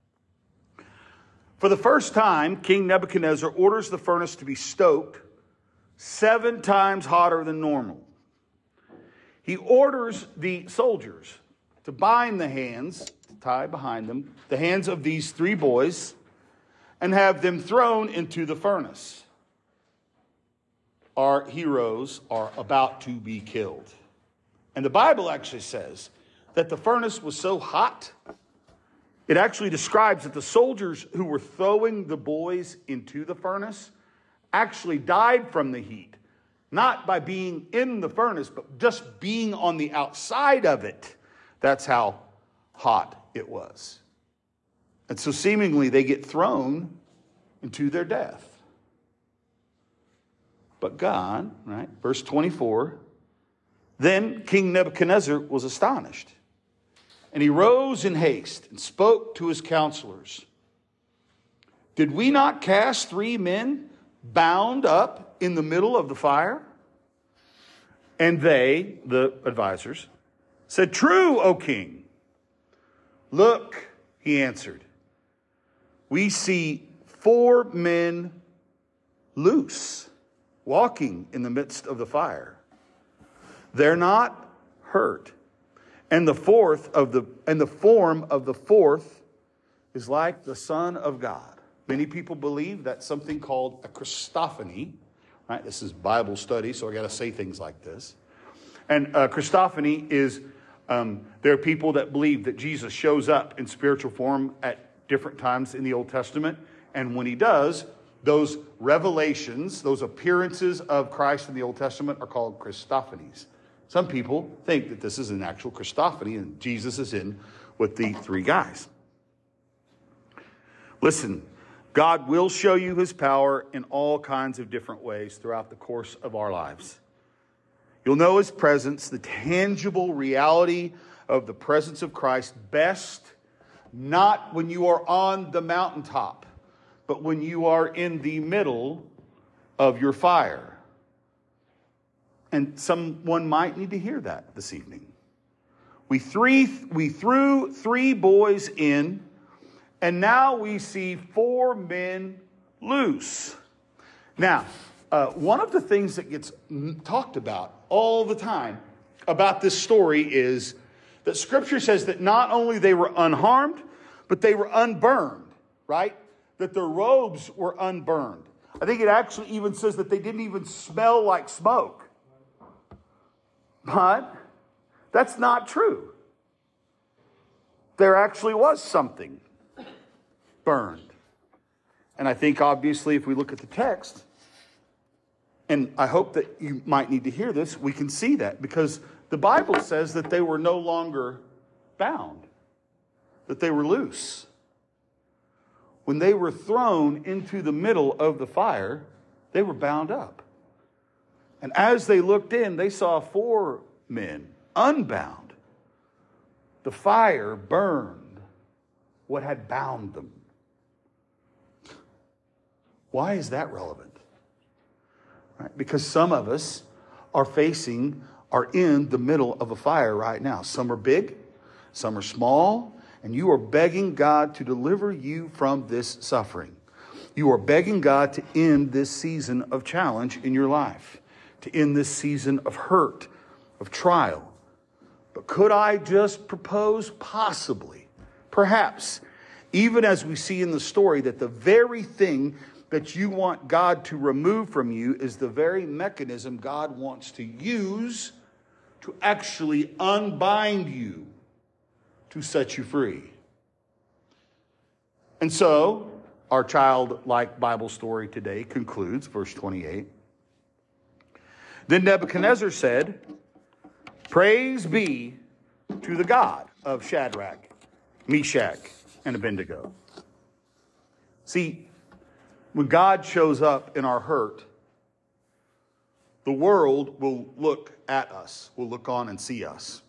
For the first time, King Nebuchadnezzar orders the furnace to be stoked 7 times hotter than normal. He orders the soldiers to bind the hands, to tie behind them, the hands of these 3 boys, and have them thrown into the furnace. Our heroes are about to be killed. And the Bible actually says that the furnace was so hot, it actually describes that the soldiers who were throwing the boys into the furnace actually died from the heat. Not by being in the furnace, but just being on the outside of it. That's how hot it was. And so seemingly they get thrown into their death. But God, right, verse 24, then King Nebuchadnezzar was astonished. And he rose in haste and spoke to his counselors. Did we not cast 3 men bound up in the middle of the fire? And they, the advisors, said, True, O king. Look, he answered, we see 4 men loose, walking in the midst of the fire. They're not hurt. And the form of the 4th is like the Son of God. Many people believe that's something called a Christophany. Right? This is Bible study, so I got to say things like this. And Christophany is, there are people that believe that Jesus shows up in spiritual form at different times in the Old Testament. And when he does, those revelations, those appearances of Christ in the Old Testament are called Christophanies. Some people think that this is an actual Christophany and Jesus is in with the 3 guys. Listen, God will show you his power in all kinds of different ways throughout the course of our lives. You'll know his presence, the tangible reality of the presence of Christ best, not when you are on the mountaintop, but when you are in the middle of your fire. And someone might need to hear that this evening. We threw 3 boys in, and now we see 4 men loose. Now, one of the things that gets talked about all the time about this story is that Scripture says that not only they were unharmed, but they were unburned, right? That their robes were unburned. I think it actually even says that they didn't even smell like smoke. But that's not true. There actually was something burned. And I think obviously if we look at the text, and I hope that you might need to hear this, we can see that because the Bible says that they were no longer bound, that they were loose. When they were thrown into the middle of the fire, they were bound up. And as they looked in, they saw 4 men unbound. The fire burned what had bound them. Why is that relevant? Right? Because some of us are in the middle of a fire right now. Some are big, some are small, and you are begging God to deliver you from this suffering. You are begging God to end this season of challenge in your life, to end this season of hurt, of trial. But could I just propose possibly, perhaps, even as we see in the story, that the very thing that you want God to remove from you is the very mechanism God wants to use to actually unbind you, to set you free. And so, our childlike Bible story today concludes, verse 28. Then Nebuchadnezzar said, Praise be to the God of Shadrach, Meshach, and Abednego. See, when God shows up in our hurt, the world will look at us, will look on and see us.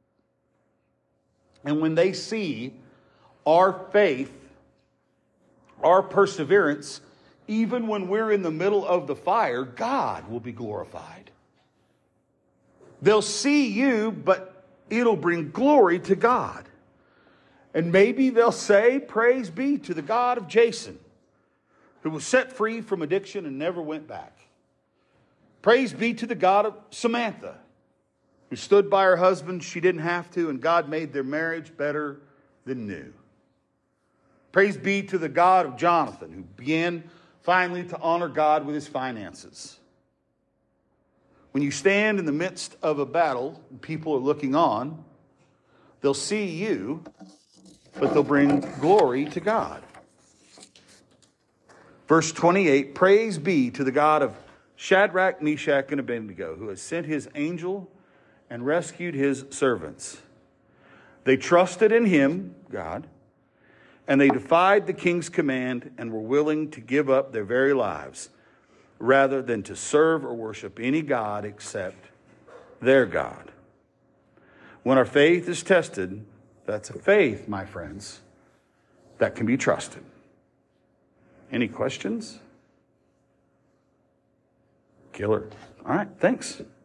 And when they see our faith, our perseverance, even when we're in the middle of the fire, God will be glorified. They'll see you, but it'll bring glory to God. And maybe they'll say, praise be to the God of Jason, who was set free from addiction and never went back. Praise be to the God of Samantha, who stood by her husband. She didn't have to, and God made their marriage better than new. Praise be to the God of Jonathan, who began finally to honor God with his finances. When you stand in the midst of a battle and people are looking on, they'll see you, but they'll bring glory to God. Verse 28, praise be to the God of Shadrach, Meshach, and Abednego, who has sent his angel and rescued his servants. They trusted in him, God, and they defied the king's command and were willing to give up their very lives rather than to serve or worship any god except their God. When our faith is tested, that's a faith, my friends, that can be trusted. Any questions? Killer. All right, thanks.